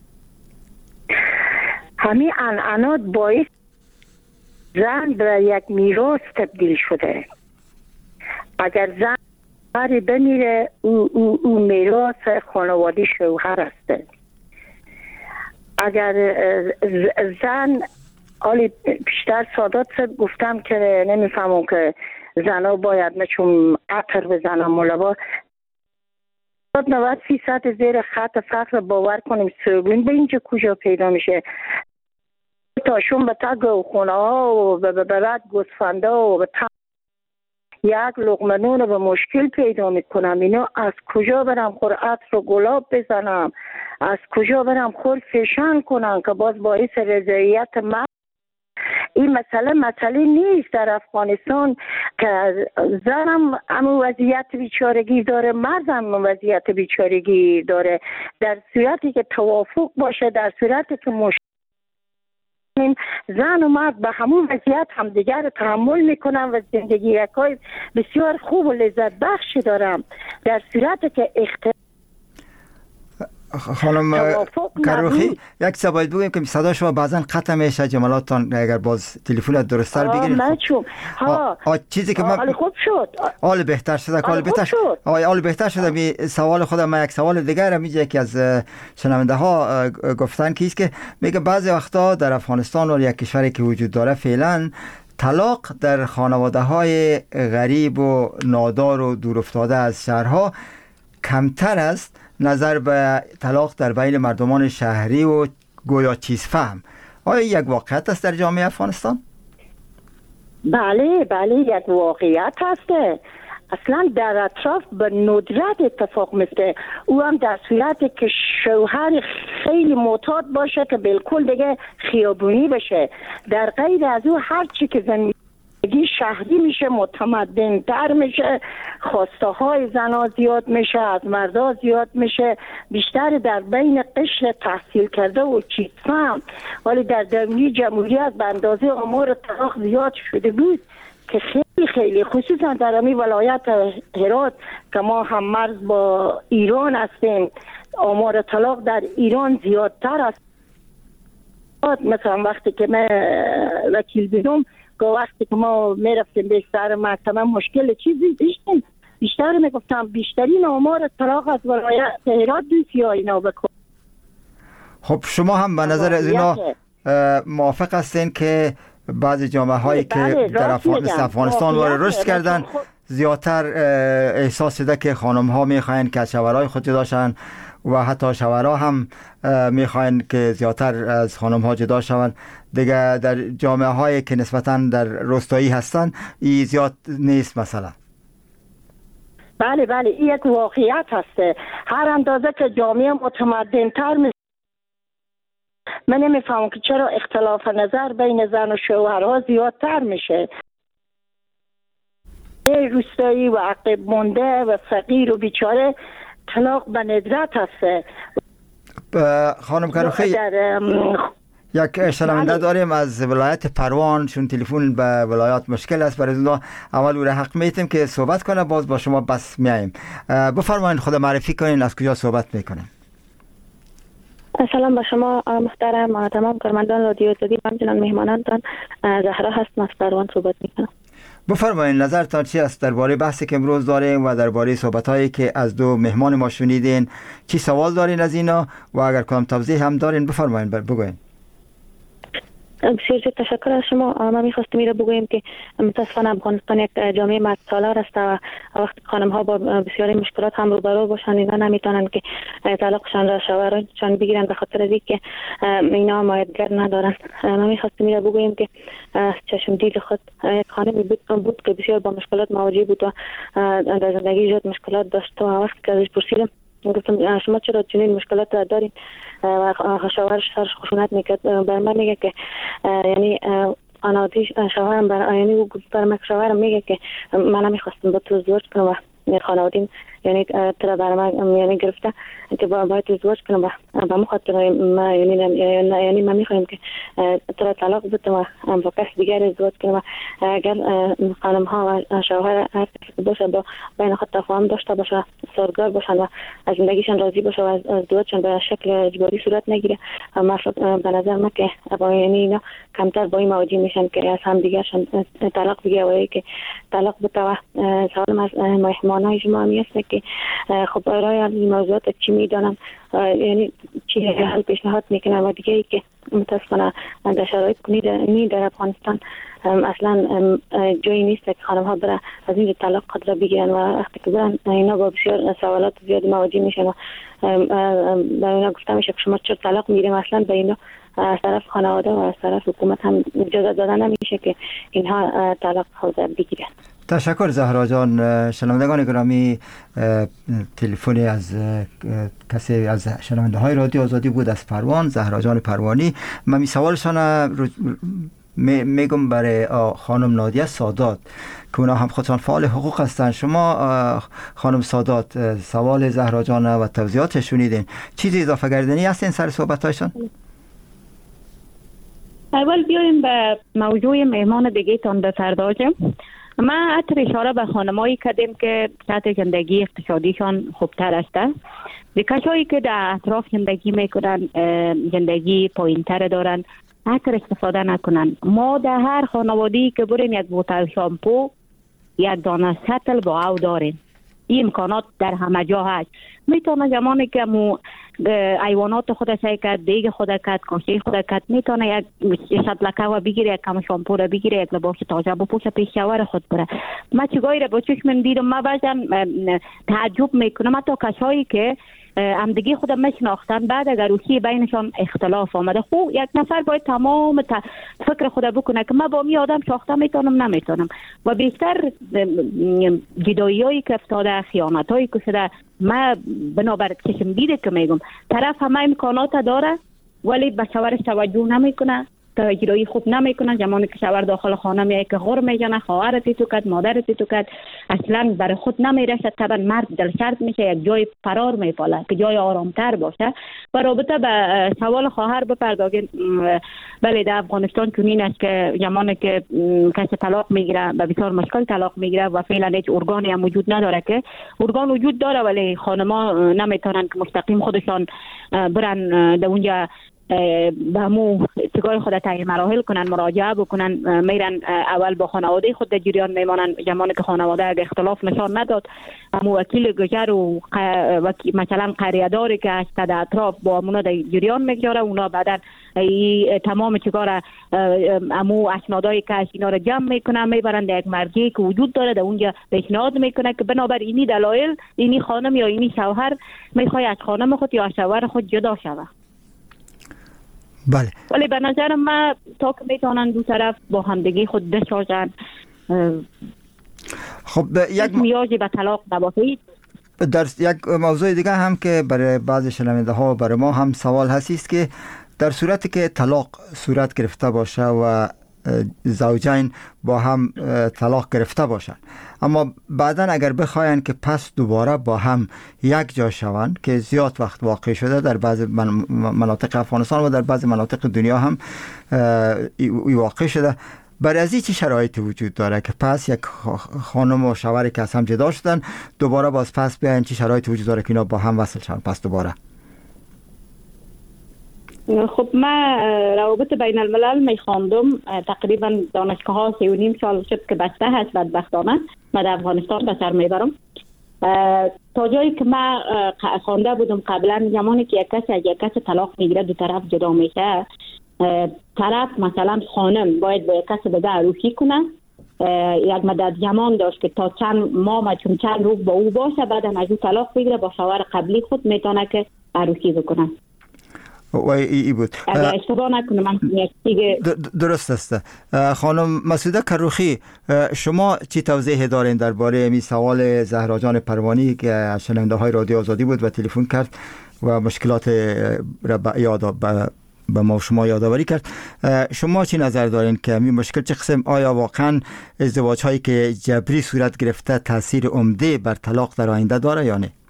همین عنعنات باعث زن به یک میراث تبدیل شده. اگر زن بری بمیره او, او, او میراث خانواده شوهر است. اگر زن حالی بیشتر سادات صاحب گفتم که نمیفهمم که زنا باید نچون عطر بزنم مولبا نود فیصد زیر خط فقر باور کنیم سرگون به اینجا کجا پیدا میشه تاشون به تگ و خونه ها و به برد گسفنده و به تگ یک لقمه نون به مشکل پیدا میکنم. اینا از کجا برم خور عطر و گلاب بزنم، از کجا برم خور فشن کنم که باز باعث رضایت من. این مسئله مسئله نیست در افغانستان که زنم همون وضعیت بیچارگی داره، مردم وضعیت بیچارگی داره. در صورتی که توافق باشه، در صورتی که مشکل زن و مرد به همون وضعیت همدیگر رو تحمل میکنن و زندگی یکای بسیار خوب و لذت بخشی دارم. در صورتی که اختلاف خانم کروخی یک سوال بگویم که صدا شما بعضا قطع میشه جملاتتان اگر باز تلفنت درست‌تر بگیرید. من چون ها چیزی که من حال خوب شد، حال بهتر شده، حال بهتر شد، حال بهتر شده. می سوال خودم من یک سوال دیگر میگه که از شنونده ها گفتن که است که میگه بعضی وقتا در افغانستان و یک کشوری که وجود داره فعلا طلاق در خانواده های غریب و نادار و دور افتاده از شهرها کمتر است نظر به طلاق در بین مردمان شهری و گویا چیز فهم. آیا یک واقعیت است در جامعه افغانستان؟ بله بله یک واقعیت هست. اصلا در اطراف به ندرت اتفاق میفته. او هم در صورتی که شوهر خیلی معتاد باشه که بالکل دیگه خیابونی بشه. در غیر از او هر چی که زندگی شهری میشه متمدن تر میشه، خواسته های زنا زیاد میشه، از مردا زیاد میشه، بیشتر در بین قشر تحصیل کرده و چیز فهم. ولی در دوران جمهوریت به اندازه آمار طلاق زیاد شده بود که خیلی خیلی خصوصا در امی ولایت هرات که ما هم مرز با ایران هستیم، آمار طلاق در ایران زیادتر است. مثلا وقتی که من وکیل بودم که وقتی که ما میرفتیم به سر محکمه مشکل چیزی داشتیم، بیشتر میگفتم بیشترین آمار طلاق از ولایت هرات دوستی ها اینا بکن. خب شما هم به نظر از اینا موافق هستین که بعضی جامعه هایی که در افغانستان وارد رشد کردن زیادتر احساس شده که خانم ها میخواین که از شوهرای خود جدا شوند و حتی شوهرها هم میخواین که زیادتر از خانم ها جدا شوند. دیگه در جامعه هایی که نسبتاً در روستایی هستن این زیاد نیست مثلا. بله بله این یک واقعیت هسته. هر اندازه که جامعه متمدن تر می من نمیفهمم که چرا اختلاف نظر بین زن و شوهرها زیادتر میشه. روستایی و عقب مونده و فقیر و بیچاره طلاق به ندرت هسته. خانم کروخی یک شنونده داریم از ولایت پروان، چون تلفن به ولایت مشکل است، برای اون اول او را حق میتیم که صحبت کنه، باز با شما بس میاییم. بفرمایید خود معرفی کنین، از کجا صحبت میکنین؟ سلام به شما محترم تمام کارمندان رادیو آزادی و همچنین مهمانانتان. زهرا هستم از پروان صحبت میکنم. بفرمایید نظرتان چی است درباره بحثی که امروز داریم و درباره صحبت‌هایی که از دو مهمان ما شنیدین؟ چی سوال دارین از اینا و اگر کدام توضیح هم دارین بفرمایید بگوین. بسیار تشکر از شما. ما می‌خواستیم میره بگوییم که متاسفانه افغانستان یک جامعه مردسالار است و وقتی خانم ها با بسیاری مشکلات هم روبرو باشن اینا نمیتونن که طلاقشان را شوهرشان بگیرن به خاطر از اینکه اینا مایدگر ندارن. ما می‌خواستیم میره بگوییم که چشم دید خود یک خانمی بود بود که بسیار با مشکلات مواجه بود و در زندگی زیاد مشکلات داشت و وقتی که ازش پرسیدم گفتم شما چرا چنین مشکلات دارین و شوهرش سرش خشونت میکرد، بر من میگه که یعنی قناعتی شوهرم بر یعنی او بر من شوهرم میگه که من نمیخواستم با تو ازدواج کنم و خانوادیم یعنی ترا بر من یعنی گرفته که باید ازدواج کنم و به مو خاطر ما یعنی یعنی ما میخوایم که ترا طلاق بدم و با کس دیگر ازدواج کنم و اگر خانم ها و شوهر هر کسی باشه با بین خود تفاهم داشته باشه، سازگار باشن و از زندگیشان راضی باشه و از ازدواجشان به شکل اجباری صورت نگیره، ما به نظر من که یعنی اینا کمتر با این مواجه میشن که از هم دیگرشان طلاق بگیره و که طلاق بده. و سوالم از مهمانای شما هست که که خب برای این موضوعات چی میدانم، یعنی چی حل پیشنهاد میکنه. و دیگه ای که متاسفانه در شرایط کنی در افغانستان اصلا جایی نیست که خانم ها برای از این طلاق خود را بگیرن و وقتی که برن اینا با بسیار سوالات زیادی مواجه میشن و به اینا گفته میشه که شما چرا طلاق میگیریم، اصلا به اینا از طرف خانواده و از طرف حکومت هم اجازه داده نمیشه که اینها طلاق خود بگیرن. تشکر زهرا جان. شنوندگان گرامی، تلفنی از کسی از شنونده های رادیو آزادی بود از پروان، زهرا جان پروانی. من می سوالشان میگم برای خانم نادیه سادات که اونا هم خودشان فعال حقوق هستند. شما خانم سادات سوال زهرا جان و توضیحات شنیدین، چیزی اضافه کردنی هستین سر صحبت هایشان؟ اول بیایم به موضوع مهمان دیگه تان بپردازم. ما عطر اشاره به خانمایی کردیم که سطح زندگی اقتصادیشان خوبتر است. به کسایی که در اطراف زندگی میکنن زندگی پایین تر دارن عطر استفاده نکنن. ما در هر خانواده‌ای که بریم یک بوتل شامپو، یک دانه سطل با او داریم. این امکانات در همه جا هست. میتونه زمانی که مو ایوانات خود سعی کرد، دیگه خود کرد، کاشی خود کرد، میتونه یک سطلکه و بگیره، یک کم شامپو را بگیره، یک لباس تازه بپوشه، پیش شوهر خود بره. ما چیگاهی را با چشم دیدم، ما بعضا تعجب میکنم حتی کسایی که همدیگه خود میشناختن بعد اگر روحی بینشان اختلاف آمده، خب یک نفر باید تمام فکر خود بکنه که من با می آدم ساخته میتونم نمیتونم. و بیشتر جدایی هایی که افتاده، خیانت هایی که شده، ما بنابر چشم دیده که میگم طرف همه امکانات داره ولی به شوهرش توجه نمیکنه، توجهی خوب نمیکنن. زمانی که شوهر داخل خانه میای که غر میزنه، خواهرت تو کرد، مادرت تو کرد، اصلا برای خود نمیرسه. طبعا مرد دلسرد میشه، یک جای فرار میپاله که جای آرامتر باشه. و رابطه به سوال خواهر بپردازیم. بله در افغانستان چنین است که زمانی که کسی طلاق میگیره به بسیار مشکل طلاق میگیره و فعلا هیچ ارگانی هم وجود نداره. که ارگان وجود داره ولی خانما نمیتونن که مستقیم خودشان برن در اونجا به همو اتگاه خود تعیین مراحل کنن، مراجعه بکنن. میرن اول با خانواده خود در جریان میمانن. زمانی که خانواده اگه اختلاف نشان نداد، همو وکیل گذر و مثلا قریه‌داری که است در اطراف با همونا در جریان میگذاره. اونا بعدا تمام چیکار همو اسنادایی که است اینا رو جمع میکنن، میبرن در یک مرجعی که وجود داره، در اونجا پیشنهاد میکنه که بنابر اینی دلایل اینی خانم یا اینی شوهر میخواد از خانم خود یا شوهر خود جدا شوه. بله. ولی به نظر من تا که میتونن دو طرف با همدیگه خود بسازن. خب یک نیازی به طلاق نباشه. در یک موضوع دیگه هم که برای بعضی شنونده ها و برای ما هم سوال هستی است که در صورتی که طلاق صورت گرفته باشه و زوجین با هم طلاق گرفته باشن، اما بعدا اگر بخواین که پس دوباره با هم یک جا شوند که زیاد وقت واقع شده در بعضی مناطق افغانستان و در بعضی مناطق دنیا هم ای واقع شده، برای از این چه شرایطی وجود داره که پس یک خانم و شوهری که از هم جدا شدن دوباره باز پس بیاین، چه شرایطی وجود داره که اینا با هم وصل شن پس دوباره؟ خب من روابط بین الملل میخواندم، تقریبا دانشگاه ها سی و نیم سال شد که بسته هست. بدبختانه من در افغانستان به سر میبرم. تا جایی که من خوانده بودم قبلا، زمانی که یک کسی از یک کسی طلاق میگیره دو طرف جدا میشه، طرف مثلا خانم باید با یک کسی دیگه عروسی کنه، یک مدت زمان داشت که تا چند ماه چون چند روز با او باشه، بعد از او طلاق بگیره با شوهر قبلی خود میتونه که عروسی بکنه. و ای بود اگر اشتباه نکنم درست است. خانم مسعوده کروخی، شما چی توضیح دارین درباره این سوال زهرا جان پروانی که شنونده های رادیو آزادی بود و تلفن کرد و مشکلات را به یاد به ما شما یادآوری کرد؟ شما چی نظر دارین که این مشکل چه قسم، آیا واقعا ازدواج هایی که جبری صورت گرفته تاثیر عمده بر طلاق در آینده داره یا نه؟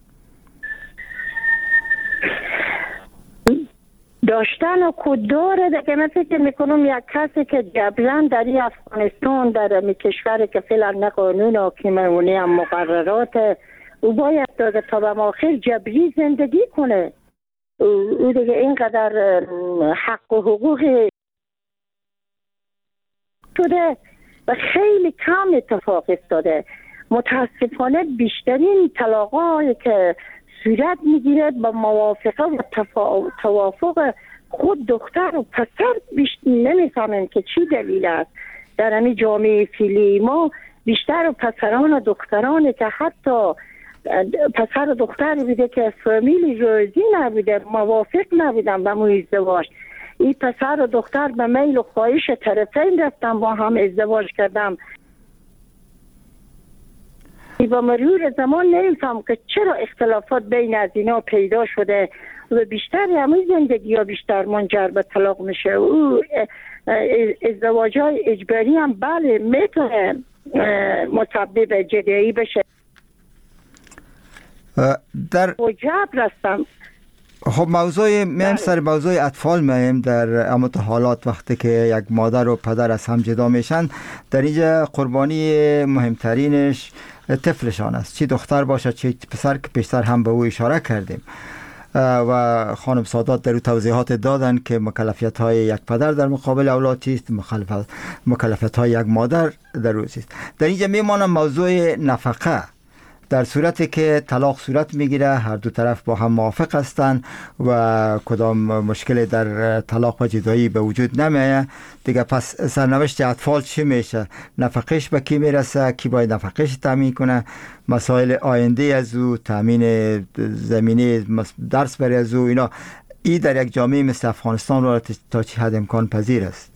داشتن و کود داره دیگه. من فکر میکنم یک کسی که جبران در این افغانستان در می کشوری که فعلا نه قانون حاکمه و نه مقررات، او باید دیگه تا به آخر جبری زندگی کنه. او دیگه اینقدر حق و حقوق شده و خیلی کم اتفاق افتاده. متاسفانه بیشترین طلاق‌هایی که صورت میگیره با موافقه و تفا... توافق خود دختر و پسر بیشتر نمیفهمن که چی دلیل است. در همین جامعه فعلی ما بیشتر و پسران و دختران که حتی پسر و دختر بوده که فامیلی روزی نبوده، موافق نبودن به مو ازدواج، این پسر و دختر به میل و خواهش طرفین رفتن با هم ازدواج کردم. با مرور زمان نمیفهم که چرا اختلافات بین از اینا پیدا شده و بیشتر همه زندگی ها بیشتر منجر به طلاق میشه. او ازدواج های اجباری هم بله میتونه مسبب جدایی بشه. در جبر هستم. خب موضوع میم سر موضوع اطفال میم در امت حالات وقتی که یک مادر و پدر از هم جدا میشن، در اینجا قربانی مهمترینش طفلشان است، چی دختر باشه چی پسر که پیشتر هم به او اشاره کردیم و خانم سادات در توضیحات دادن که مکلفیت های یک پدر در مقابل اولاد چیست، مکلفیت های یک مادر در او چیست. در اینجا میمانم موضوع نفقه. در صورتی که طلاق صورت میگیره، هر دو طرف با هم موافق هستند و کدام مشکلی در طلاق و جدایی به وجود نمیه دیگه، پس سرنوشت اطفال چی میشه؟ نفقش به کی میرسه؟ کی باید نفقش تامین کنه؟ مسائل آینده از او، تامین زمینه درس برای از او، اینا ای در یک جامعه مثل افغانستان را تا چه حد امکان پذیر است؟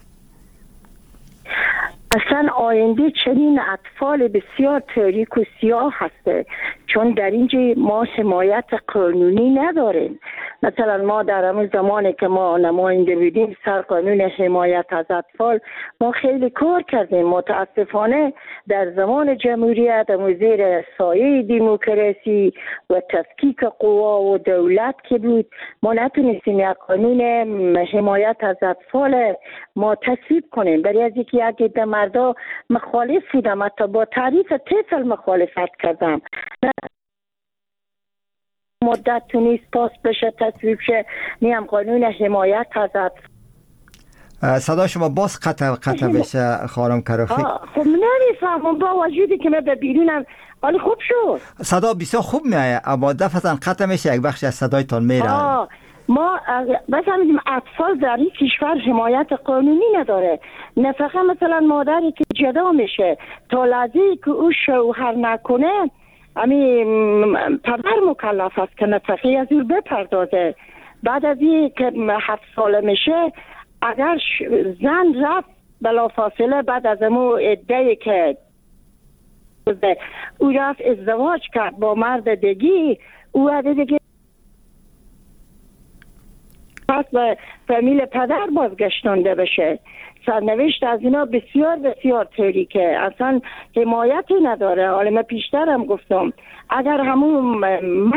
اصلا آینده چنین اطفال بسیار تاریک و سیاه هسته، چون در اینجا ما حمایت قانونی نداریم. مثلا ما در همون زمانی که ما نماینده بودیم سر قانون حمایت از اطفال ما خیلی کار کردیم. متاسفانه در زمان جمهوریت در زیر سایه دموکراسی و تفکیک قوا و دولت که بود، ما نتونستیم یک قانون حمایت از اطفال ما تصویب کنیم. برای از اینکه یک عده مردا مخالف بودم، حتی با تعریف طفل مخالفت کردم. مدت تونیست پاس بشه تصویب شه نیم قانون حمایت از اطفال. صدا شما باز قطع قطع بشه خانم کروخی. خب نمیفهمم با وجودی که من به بیرونم حالی خوب شد. صدا بسیار خوب میایه اما دفعتا قطع میشه، یک بخش از صدایتان میره. ما مثلا میگیم اطفال در این کشور حمایت قانونی نداره. نفقه مثلا مادری که جدا میشه تا لحظه‌ای که او شوهر نکنه امی پدر مکلف است که نفقه از او بپردازه. بعد از این که هفت ساله میشه اگر زن رفت بلا فاصله بعد از امو عده‌ای که او رفت ازدواج کرد با مرد دیگی، او عده دیگه پس به فامیل پدر بازگشتانده بشه. سرنوشت از اینا بسیار بسیار تاریکه، اصلا حمایتی نداره. حالا من پیشتر هم گفتم اگر همون من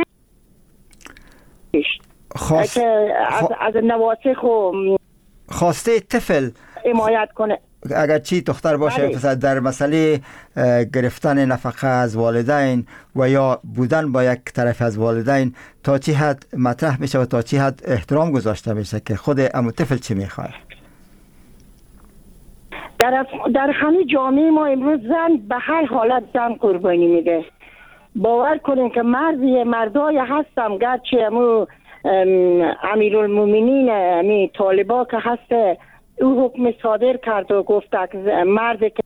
خواست... از, از نواسخ و خواسته طفل حمایت کنه، اگر چی دختر باشه پسر، در مسئله گرفتن نفقه از والدین و یا بودن با یک طرف از والدین تا چی حد مطرح میشه و تا چی حد احترام گذاشته میشه که خود امو طفل چی میخواد؟ در در همین جامعه ما امروز زن به هر حالت زن قربانی میده. باور کنین که مردی مردای هستم گرچه امو امیرالمومنین امی طالبا که هسته او حکم صادر کرد و گفت که مرد که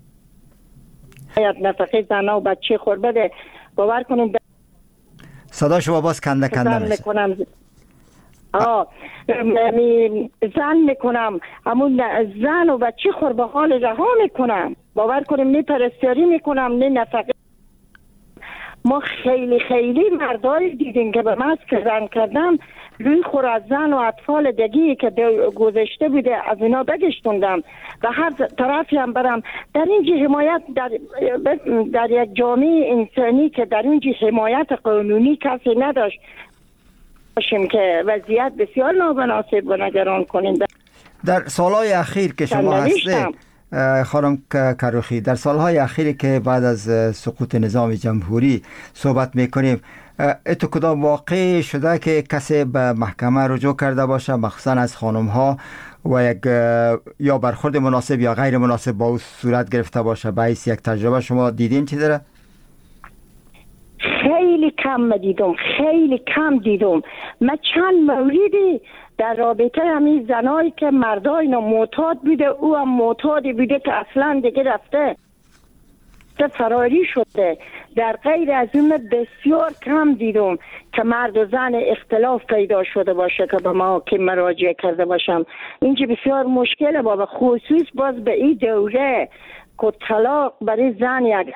نفقه زن و بچه خور بده. باور کنین صدا شما باز کنده کنده میشه. میکنم آه می زن میکنم همون زن و بچه خور به حال رها میکنم. باور کنیم نه پرستاری میکنم نه نفقه. ما خیلی خیلی مردای دیدیم که به من که زن کردم روی خور از زن و اطفال دگی که گذشته بوده از اینا بگشتوندم و هر طرفی هم برم. در اینجا حمایت در, در یک جامعه انسانی که در اینجا حمایت قانونی کسی نداشت باشیم که وضعیت بسیار نامناسب و نگران کنیم. در سالهای اخیر که شما هسته خانم کروخی، در سالهای اخیری که بعد از سقوط نظام جمهوری صحبت میکنیم، اتو کدام واقع شده که کسی به محکمه رجوع کرده باشه مخصوصا از خانم ها و یک یا برخورد مناسب یا غیر مناسب با او صورت گرفته باشه؟ به حیث یک تجربه شما دیدین چی داره؟ خیلی کم دیدم، خیلی کم دیدم. من چند موردی در رابطه همین زنایی که مردای اینا معتاد بوده، او هم معتادی بوده که اصلا دیگه رفته فراری شده. در غیر از اون بسیار کم دیدم که مرد و زن اختلاف پیدا شده باشه که به ما که مراجعه کرده باشم. اینجا بسیار مشکله بابا، خصوص باز به این دوره که طلاق برای زن یک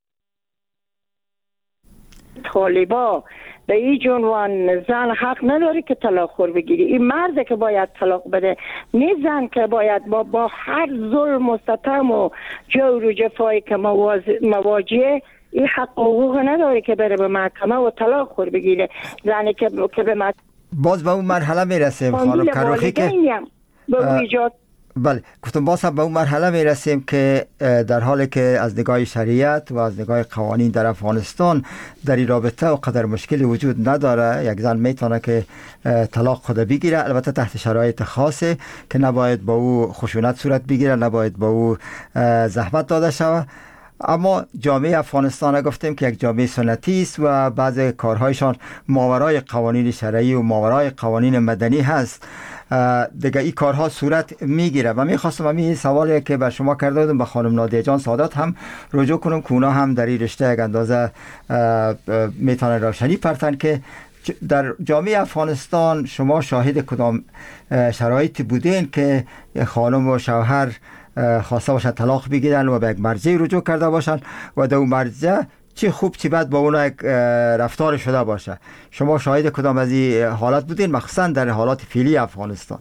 طالبا به این جنوان زن حق نداره که طلاق خور بگیری. این مرده که باید طلاق بده، نه زن که باید با, با هر ظلم و ستم و جور و جفایی که مواجهه این حق و حقوق نداره که بره به محکمه و طلاق خور بگیره. زنی که که به محکمه باز به اون مرحله میرسیم خانم کروخی که به ایجاد بله گفتم باز هم به اون مرحله میرسیم که در حالی که از نگاه شریعت و از نگاه قوانین در افغانستان در این رابطه و قدر مشکلی وجود نداره. یک زن میتونه که طلاق خود بگیره، البته تحت شرایط خاصه که نباید با او خشونت صورت بگیره، نباید با او زحمت داده شود. اما جامعه افغانستان گفتیم که یک جامعه سنتی است و بعض کارهایشان ماورای قوانین شرعی و ماورای قوانین مدنی هست. دیگه این کارها صورت میگیره و میخواستم همین سوالی که به شما کرده بودم به خانم نادیه جان سادات هم رجوع کنم که اونا هم در این رشته یک اندازه میتونه روشنی پرتن که در جامعه افغانستان شما شاهد کدام شرایطی بودین که خانم و شوهر خواسته باشن طلاق بگیرن و به یک مرجع رجوع کرده باشن و در اون مرجع چی خوب چی بد با اونا یک رفتار شده باشه؟ شما شاهد کدام از این حالات بودین، مخصوصا در حالات فعلی افغانستان؟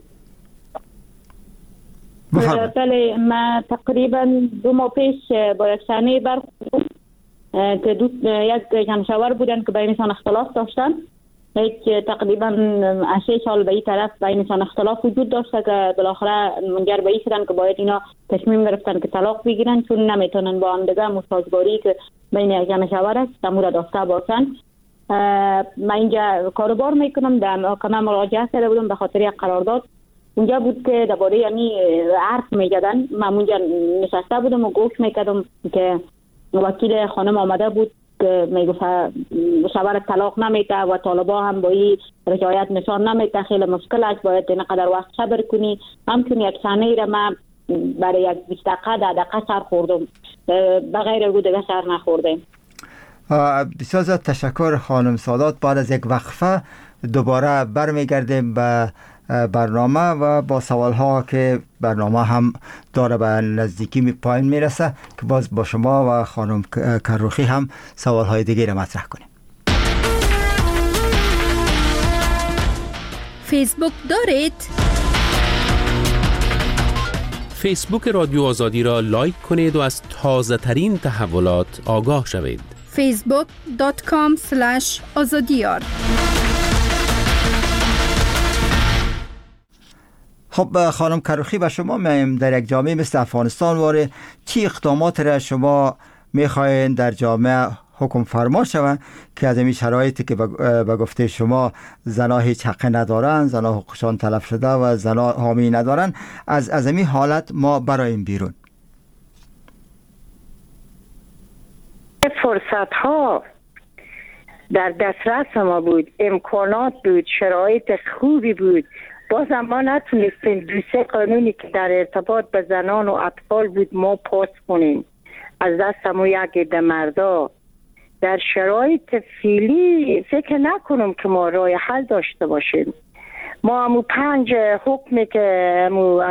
بله، من تقریبا دو ماه پیش با یک صحنه برخوردم که دو یک جمشاور بودن که بینشان اختلاف داشتن. هیچ تقریبا سه سال به این طرف بینشان اختلاف وجود داشته که بالاخره منجر به این شدن که باید اینا تصمیم گرفتن که طلاق بگیرن چون نمیتونن با هم دیگه مسازگاری که بین یک جمشاور است تمور داشته باشن. من اینجا کاروبار میکنم، در محکمه مراجعه کرده بودم به خاطر یک قرارداد. اونجا بود که درباره یعنی حرف می‌زدن. من اونجا نشسته بودم و گوش میکردم که وکیل خانم آمده بود که میگفت شوهر طلاق نمیده و طالبا هم با این رجایت نشان نمیده، خیلی مشکل است، باید اینقدر وقت صبر کنی. همچون یک ثانیه را من برای یک بیست دقیقه ده دقیقه سر خوردم، بغیر رو دیگه سر نخوردم. بسیار زیاد تشکر خانم سادات. بعد از یک وقفه دوباره برمیگردیم به برنامه و با سوال ها که برنامه هم داره به نزدیکی پایین میرسه که باز با شما و خانم کروخی هم سوال های دیگه را مطرح کنیم. فیسبوک دارید؟ فیسبوک رادیو آزادی را لایک کنید و از تازه ترین تحولات آگاه شوید. فیسبوک دات کام اسلش آزادیار. خب خانم کروخی، به شما میایم. در یک جامعه مثل افغانستان واره چی اقدامات را شما میخواین در جامعه حکم فرما شوند که از این شرایطی که به گفته شما زنها هیچ حقی ندارن، زنها حقوقشان تلف شده و زنها حامی ندارن، از از این حالت ما برایم بیرون؟ فرصت ها در دسترس ما بود، امکانات بود، شرایط خوبی بود، بازم ما نتونستیم دو سه قانونی که در ارتباط به زنان و اطفال بود ما پاس کنیم. از دستمو یک عده مردا در شرایط فعلی فکر نکنم که ما راه حل داشته باشیم. ما همو پنج حکمی که همو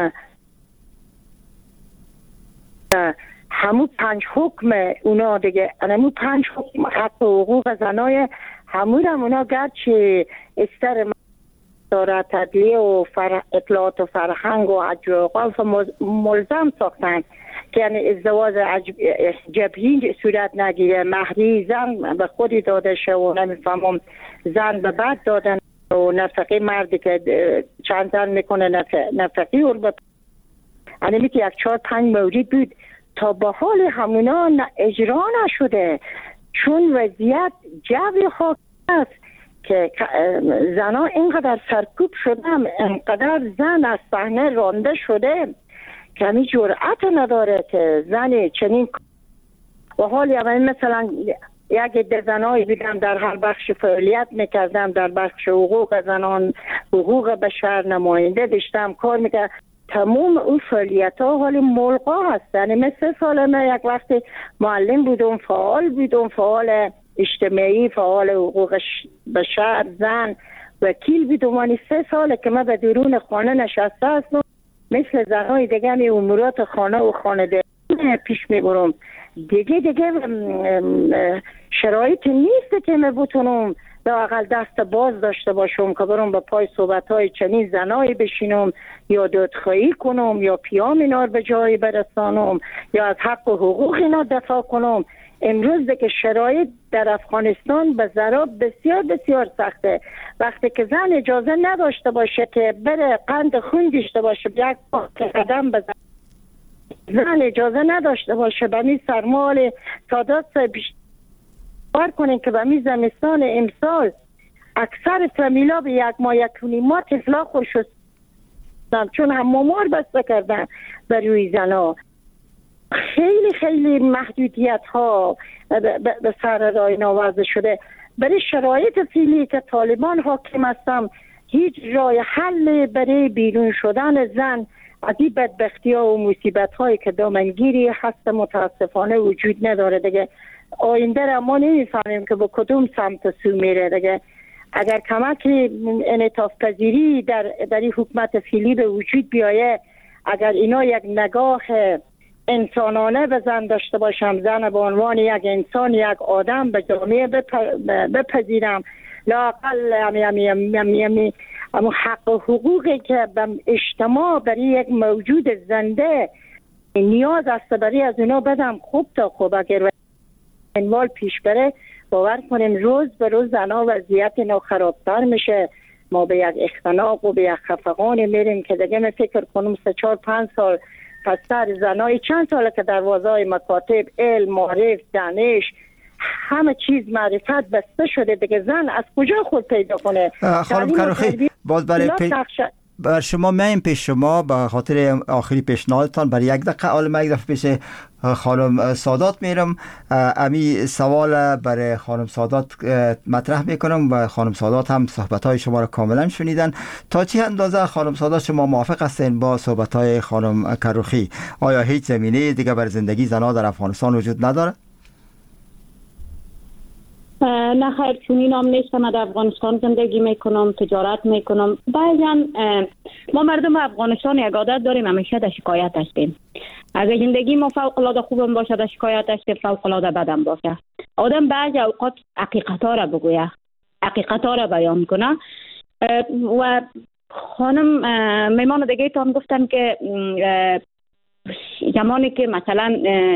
همو پنج حکم اونا دیگه همو پنج حکم حق و حقوق زنای همون هم اونا گرچه استر داره تدلیه و فر... اطلاعات و فرهنگ و عجوقاف ملزم ساختن که یعنی ازدواج عجب... جبهی صورت نگیره، مهری زن به خودی داده شه و نمیفهمم زن به بعد دادن و نفقی مردی که چند زن میکنه نف... نفقی رو به یعنی میگه یک چهار پنج مورد بود تا به حال همونا اجرا نشده چون وضعیت جوی خاک است که زنها اینقدر سرکوب شدن، اینقدر زن از صحنه رانده شده که همی جرأت نداره که زن چنین و حال یعنی مثلا یک عده زنایی بودم در هر بخش فعالیت میکردم، در بخش حقوق زنان، حقوق بشر نماینده داشتم کار میکردم. تمام اون فعالیت ها حال ملغا هستن. مثل سال من یک وقت معلم بودم، فعال بودم، فعال اجتماعی، فعال حقوق بشر، زن، وکیل بودم. وانی سه ساله که من به درون خانه نشسته هستم، مثل زنهای دیگه می امورات خانه و خانواده پیش میبرم. دیگه دیگه شرایط نیست که من بتونم لااقل دست باز داشته باشم که برم به پای صحبت‌های چنین زنایی بشینم یا دادخواهی کنم یا پیام اینا به جایی برسانم یا از حق و حقوق اینا دفاع کنم. امروز که شرایط در افغانستان به ضرب بسیار بسیار سخته. وقتی که زن اجازه نداشته باشه که بره قند خون داشته باشه، یک قدم بزنه، زن اجازه نداشته باشه به می سرمال سادات بیشتر کنیم که به می زمستان امسال اکثر فامیلا به یک ماه یک کنی ما طفلا خور شد، چون هم ممار بسته کردن بر روی زنها. خیلی خیلی محدودیت ها به سر راه نوازه شده. برای شرایط فعلی که طالبان حاکم هستم، هیچ راه حل برای بیرون شدن زن از این بدبختی ها و مصیبت هایی که دامنگیری هست متاسفانه وجود نداره دیگه. آینده را ما نمیفهمیم که با کدوم سمت سو میره دیگه. اگر کمک انعطاف پذیری در در این حکومت فعلی به وجود بیایه، اگر اینا یک نگاه انسانانه به زن داشته باشم، زن به عنوان یک انسان، یک آدم به جامعه بپذیرم، لااقل همی حق و حقوقی که به اجتماع برای یک موجود زنده نیاز است برای از اونا بدم خوب تا خوب. اگر انوال پیش بره باور کنیم روز به روز زنها وضعیت اینا خرابتر میشه. ما به یک اختناق و به یک خفقانی میریم که دیگه من فکر کنم سه چهار پنج سال پستر زنای چند ساله که دروازه مکاتب علم، معرف، دانش، همه چیز معرفت بسته شده دیگه. زن از کجا خود پیدا کنه؟ خانم کروخی باز برای پی... بر شما میم پیش شما به خاطر آخری پیشنهادتان برای یک دقیقه حالا من یک دفعه پیش خانم سادات میرم. امی سوال برای خانم سادات مطرح میکنم و خانم سادات هم صحبت‌های شما را کاملا شنیدن. تا چه اندازه خانم سادات شما موافق هستین با صحبت‌های خانم کروخی؟ آیا هیچ زمینه دیگه بر زندگی زنان در افغانستان وجود نداره؟ نه خیر، چونین هم نیست. من در افغانستان زندگی میکنم، تجارت میکنم. بعضا ما مردم افغانستان یک عادت داریم، همیشه در شکایت هستیم. اگر زندگی ما فوق العاده خوبم باشه در شکایت هستیم، فوق العاده بدم باشه. آدم بعضی اوقات حقیقت ها را بگویه، حقیقت ها را بیان کنه. و خانم میمان دیگه تان گفتن که زمانی که مثلا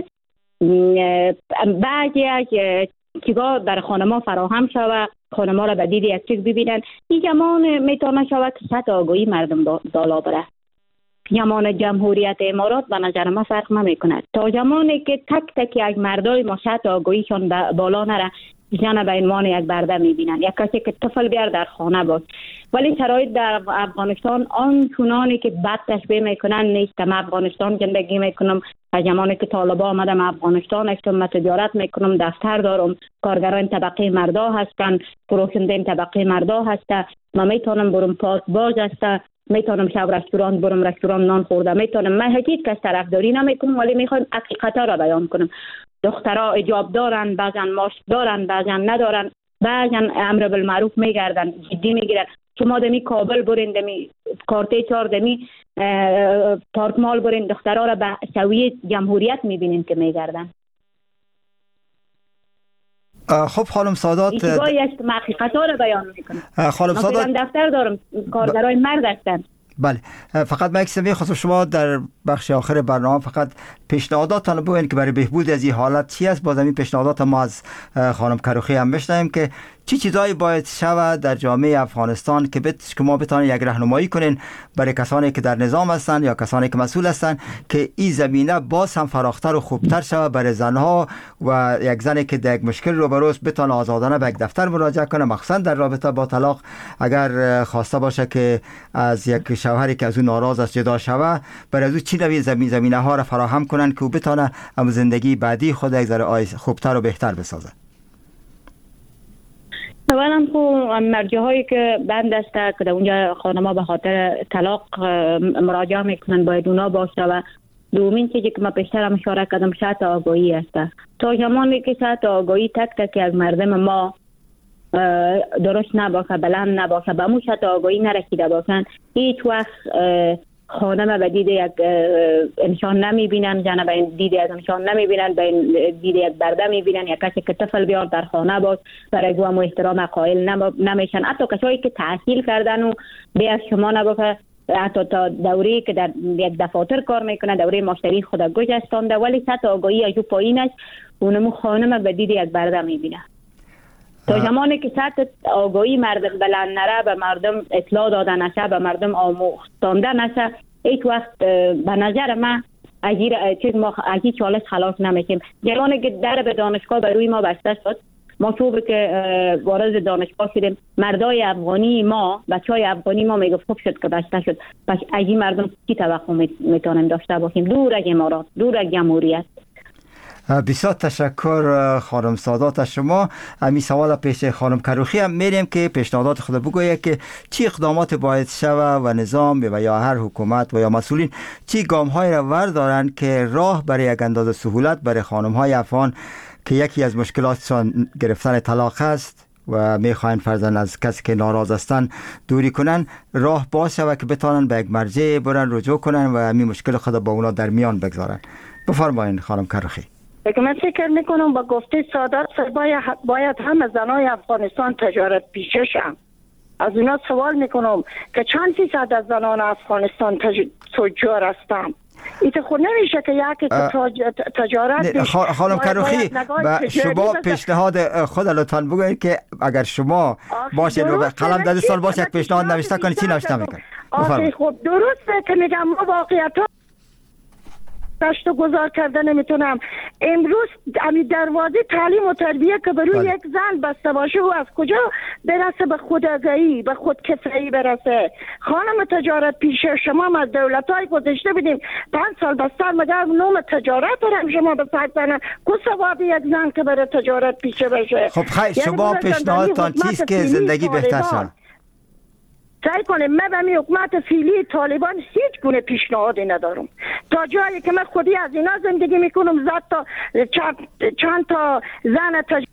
بعضی از چیزا در خانما فراهم شود، خانما را به دید یک چیز ببینن، این زمان میتونه شود که سطح آگاهی مردم بالا بره. زمان جمهوریت امارات به نظر ما فرق نمیکنه. تا زمانی که تک تک یک مردای ما سطح آگاهیشان بالا نره، زن به عنوان یک برده میبینن، یک کسی که طفل بیار در خانه باش. ولی شرایط در افغانستان آنچنانی که بد تشبیه میکنن نیست. من افغانستان زندگی میکنم، از زمانی که طالبان آمدم افغانستان هستم، من تجارت میکنم، دفتر دارم، کارگران طبقه مردا هستن، فروشنده طبقه مردا هستن. من میتونم برم پاک باز هستن، میتونم شب رستوران برم رستوران نان خورده میتونم. من هیچ کس طرفداری نمیکنم، ولی میخوام حقیقت را بیان کنم. دخترها اجاب دارن، بعضن ماسک دارن، بعضن ندارن، بعضن امر بالمعروف میگردن، جدی میگیرن. شما دمی کابل برین، دمی کارته چهار، دمی پارک مال برین، دخترها را به سویه جمهوریت میبینین که میگردن. خب خانم سادات ایشگاهی است حقیقت ها را بیان میکنم. خانم سادات من دفتر دارم، کارگرای مرد هستن. بله، فقط من یک خواستم شما در بخش آخر برنامه فقط پیشنهاداتتان بگوین که برای بهبود از این حالت چی است. باز همین پیشنهادات ما از خانم کروخی هم بشنویم که چی چیزایی باید شود در جامعه افغانستان که بت که ما بتوانیم یک راهنمایی کنین برای کسانی که در نظام هستند یا کسانی که مسئول هستند که این زمینه باز هم فراختر و خوبتر شود برای زنها و یک زنی که در یک مشکل روبروست بتونه آزادانه به یک دفتر مراجعه کنه، مخصوصا در رابطه با طلاق. اگر خواسته باشه که از یک شوهری که از اون ناراض است جدا شوه، برای از او چی نوی زمین زمینه ها را فراهم کنن که او بتونه هم زندگی بعدی خود یک ذره خوبتر و بهتر بسازه. اولا خو مرجع هایی که بند است که در اونجا خانم‌ها به خاطر طلاق مراجعه میکنن باید اونا باشه و دومین چیزی که ما پیشتر هم اشاره کردم سطح آگاهی است. تا زمانی که سطح آگاهی تک تک از مردم ما درست نباشه، بلند نباشه، به مو سطح آگاهی نرسیده باشن، هیچ وقت خانم به دید یک انسان نمیبینن، زن به دید یک انسان نمیبینن، به دید یک برده میبینن. یک کسی که طفل بیار در خانه باش برای او احترام قائل نمیشن. حتی کسایی که تحصیل کردن و به از شما نباشه، حتی تا دوری که در یک دفاتر کار میکنه، دوره ماستری خود گذشتانده، ولی سطح آگاهی از او پایین است. اونمو خانم به دید یک برده میبینه. تا زمانی که سطح آگاهی مردم بلند نره، به مردم اطلاع داده نشه، به مردم آموختانده نشه، هیچ وقت به نظر من اگیر چیز ما اگی چالش خلاص نمیشیم. جوانی که در به دانشگاه به روی ما بسته شد، ما صبح که وارد دانشگاه شدیم، مردای افغانی ما، بچهای افغانی ما میگفت خوب شد که بسته شد. پس اگی مردم کی توقع میتونیم داشته باشیم؟ دور از امارات، دور از جمهوریت. بسیار تشکر خانم سادات از شما. امی سوال پیش خانم کروخی هم میریم که پیشنهادات خود بگوید که چی اقدامات باید شود و نظام و یا هر حکومت و یا مسئولین چی گام های را وردارند که راه برای یک اندازه سهولت برای خانم های افغان که یکی از مشکلاتشان گرفتن طلاق است و میخواین فرزن از کسی که ناراض هستن دوری کنن، راه باز شود که بتانن به یک مرجع برن رجوع کنن و همین مشکل خود با اونا در میان بگذارن. بفرمایید خانم کروخی. من فکر میکنم با گفته سادات باید, باید همه زنای افغانستان تجارت پیشه شن. از اونا سوال میکنم که چند فیصد از زنان افغانستان تج... تجار هستن؟ ایت خود نمیشه که یکی تج... تجارت خانم کروخی و شما پیشنهاد خود لطفاً بگوید که اگر شما باشید و قلم در دستان باشه یک پیشنهاد نوشته کنید چی نوشته میکنید؟ آخه خب درسته که میگم ما واقعیت داشت و گذار کرده نمیتونم. امروز امی دروازه تعلیم و تربیه که بروی بله. یک زن بسته باشه و از کجا برسه به خودآگاهی، به خودکفایی برسه؟ خانم تجارت پیشه شما از دولت‌های گذشته بدیم پنج سال بستر مگر نوم تجارت دارم شما به سر زنم کو ثواب یک زن که بره تجارت پیشه بشه؟ خب خیلی شما پیشنهادتان چیست که زندگی بهتر شد؟ سعی کنیم. من به می حکومت فعلی طالبان هیچ گونه پیشنهادی ندارم. تا جایی که من خودی از اینا زندگی میکنم، زد تا چند, چند تا زن تج...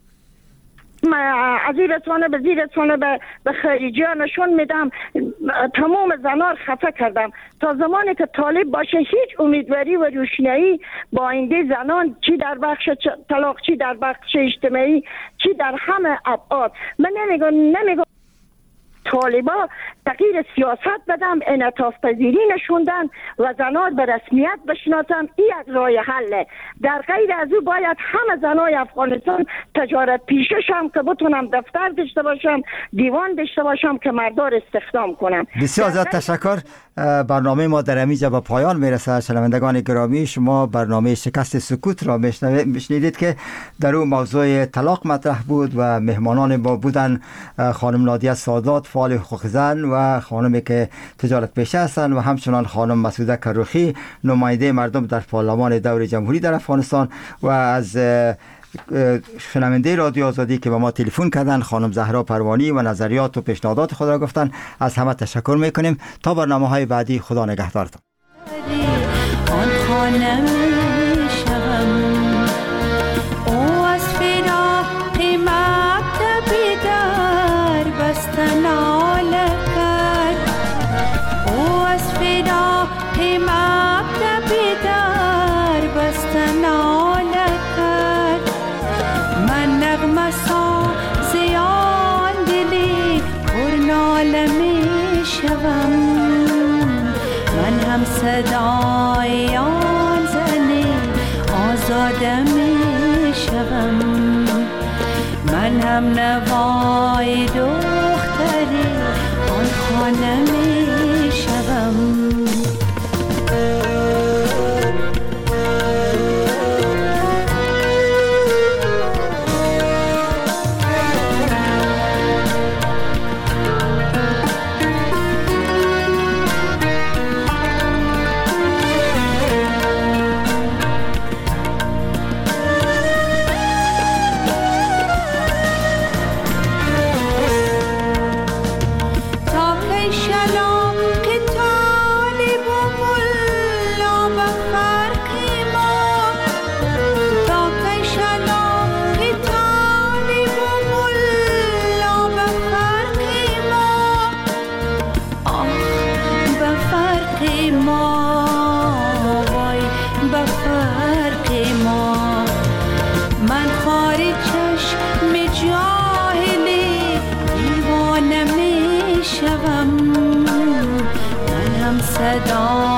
از این رسانه به زیر رسانه به, به خارجی ها نشون میدم، تمام زنار خفه کردم. تا زمانی که طالب باشه هیچ امیدواری و روشنایی با آینده زنان، چی در بخش طلاق، چی در بخش اجتماعی، چی در همه ابعاد. من نمیگم نمیگم طالبا تغییر سیاست بدم، انعطاف پذیری نشوندن و زنان به رسمیت بشناسن، این یک راه حله. در غیر از او باید همه زنای افغانستان تجارت پیشه شم که بتونم دفتر داشته باشم، دیوان داشته باشم که مردار استخدام کنم. بسیار زیاد تشکر. برنامه ما در همینجا به پایان میرسه. شنوندگان گرامی، شما برنامه شکست سکوت را میشنیدید که در اون موضوع طلاق مطرح بود و مهمانان ما بودن خانم نادیه سادات، فعال حقوق زن و خانمی که تجارت پیشه هستند و همچنان خانم مسعوده کروخی، نماینده مردم در پارلمان دور جمهوری در افغانستان، و از شنونده رادیو آزادی که به ما تلفن کردن خانم زهرا پروانی و نظریات و پیشنهادات خود را گفتن. از همه تشکر میکنیم. تا برنامه‌های بعدی، خدا نگهدارتان. آن خانم شوم او از فراق مکتب در بستن آله کرد، او از فراق مکتب در بستن آله کرد. من نغمه سازیان دلی پر ناله می شوم، من هم صدای آن زنی آزاده می شوم، من هم نوای دختری آن خانه می شوم. صدا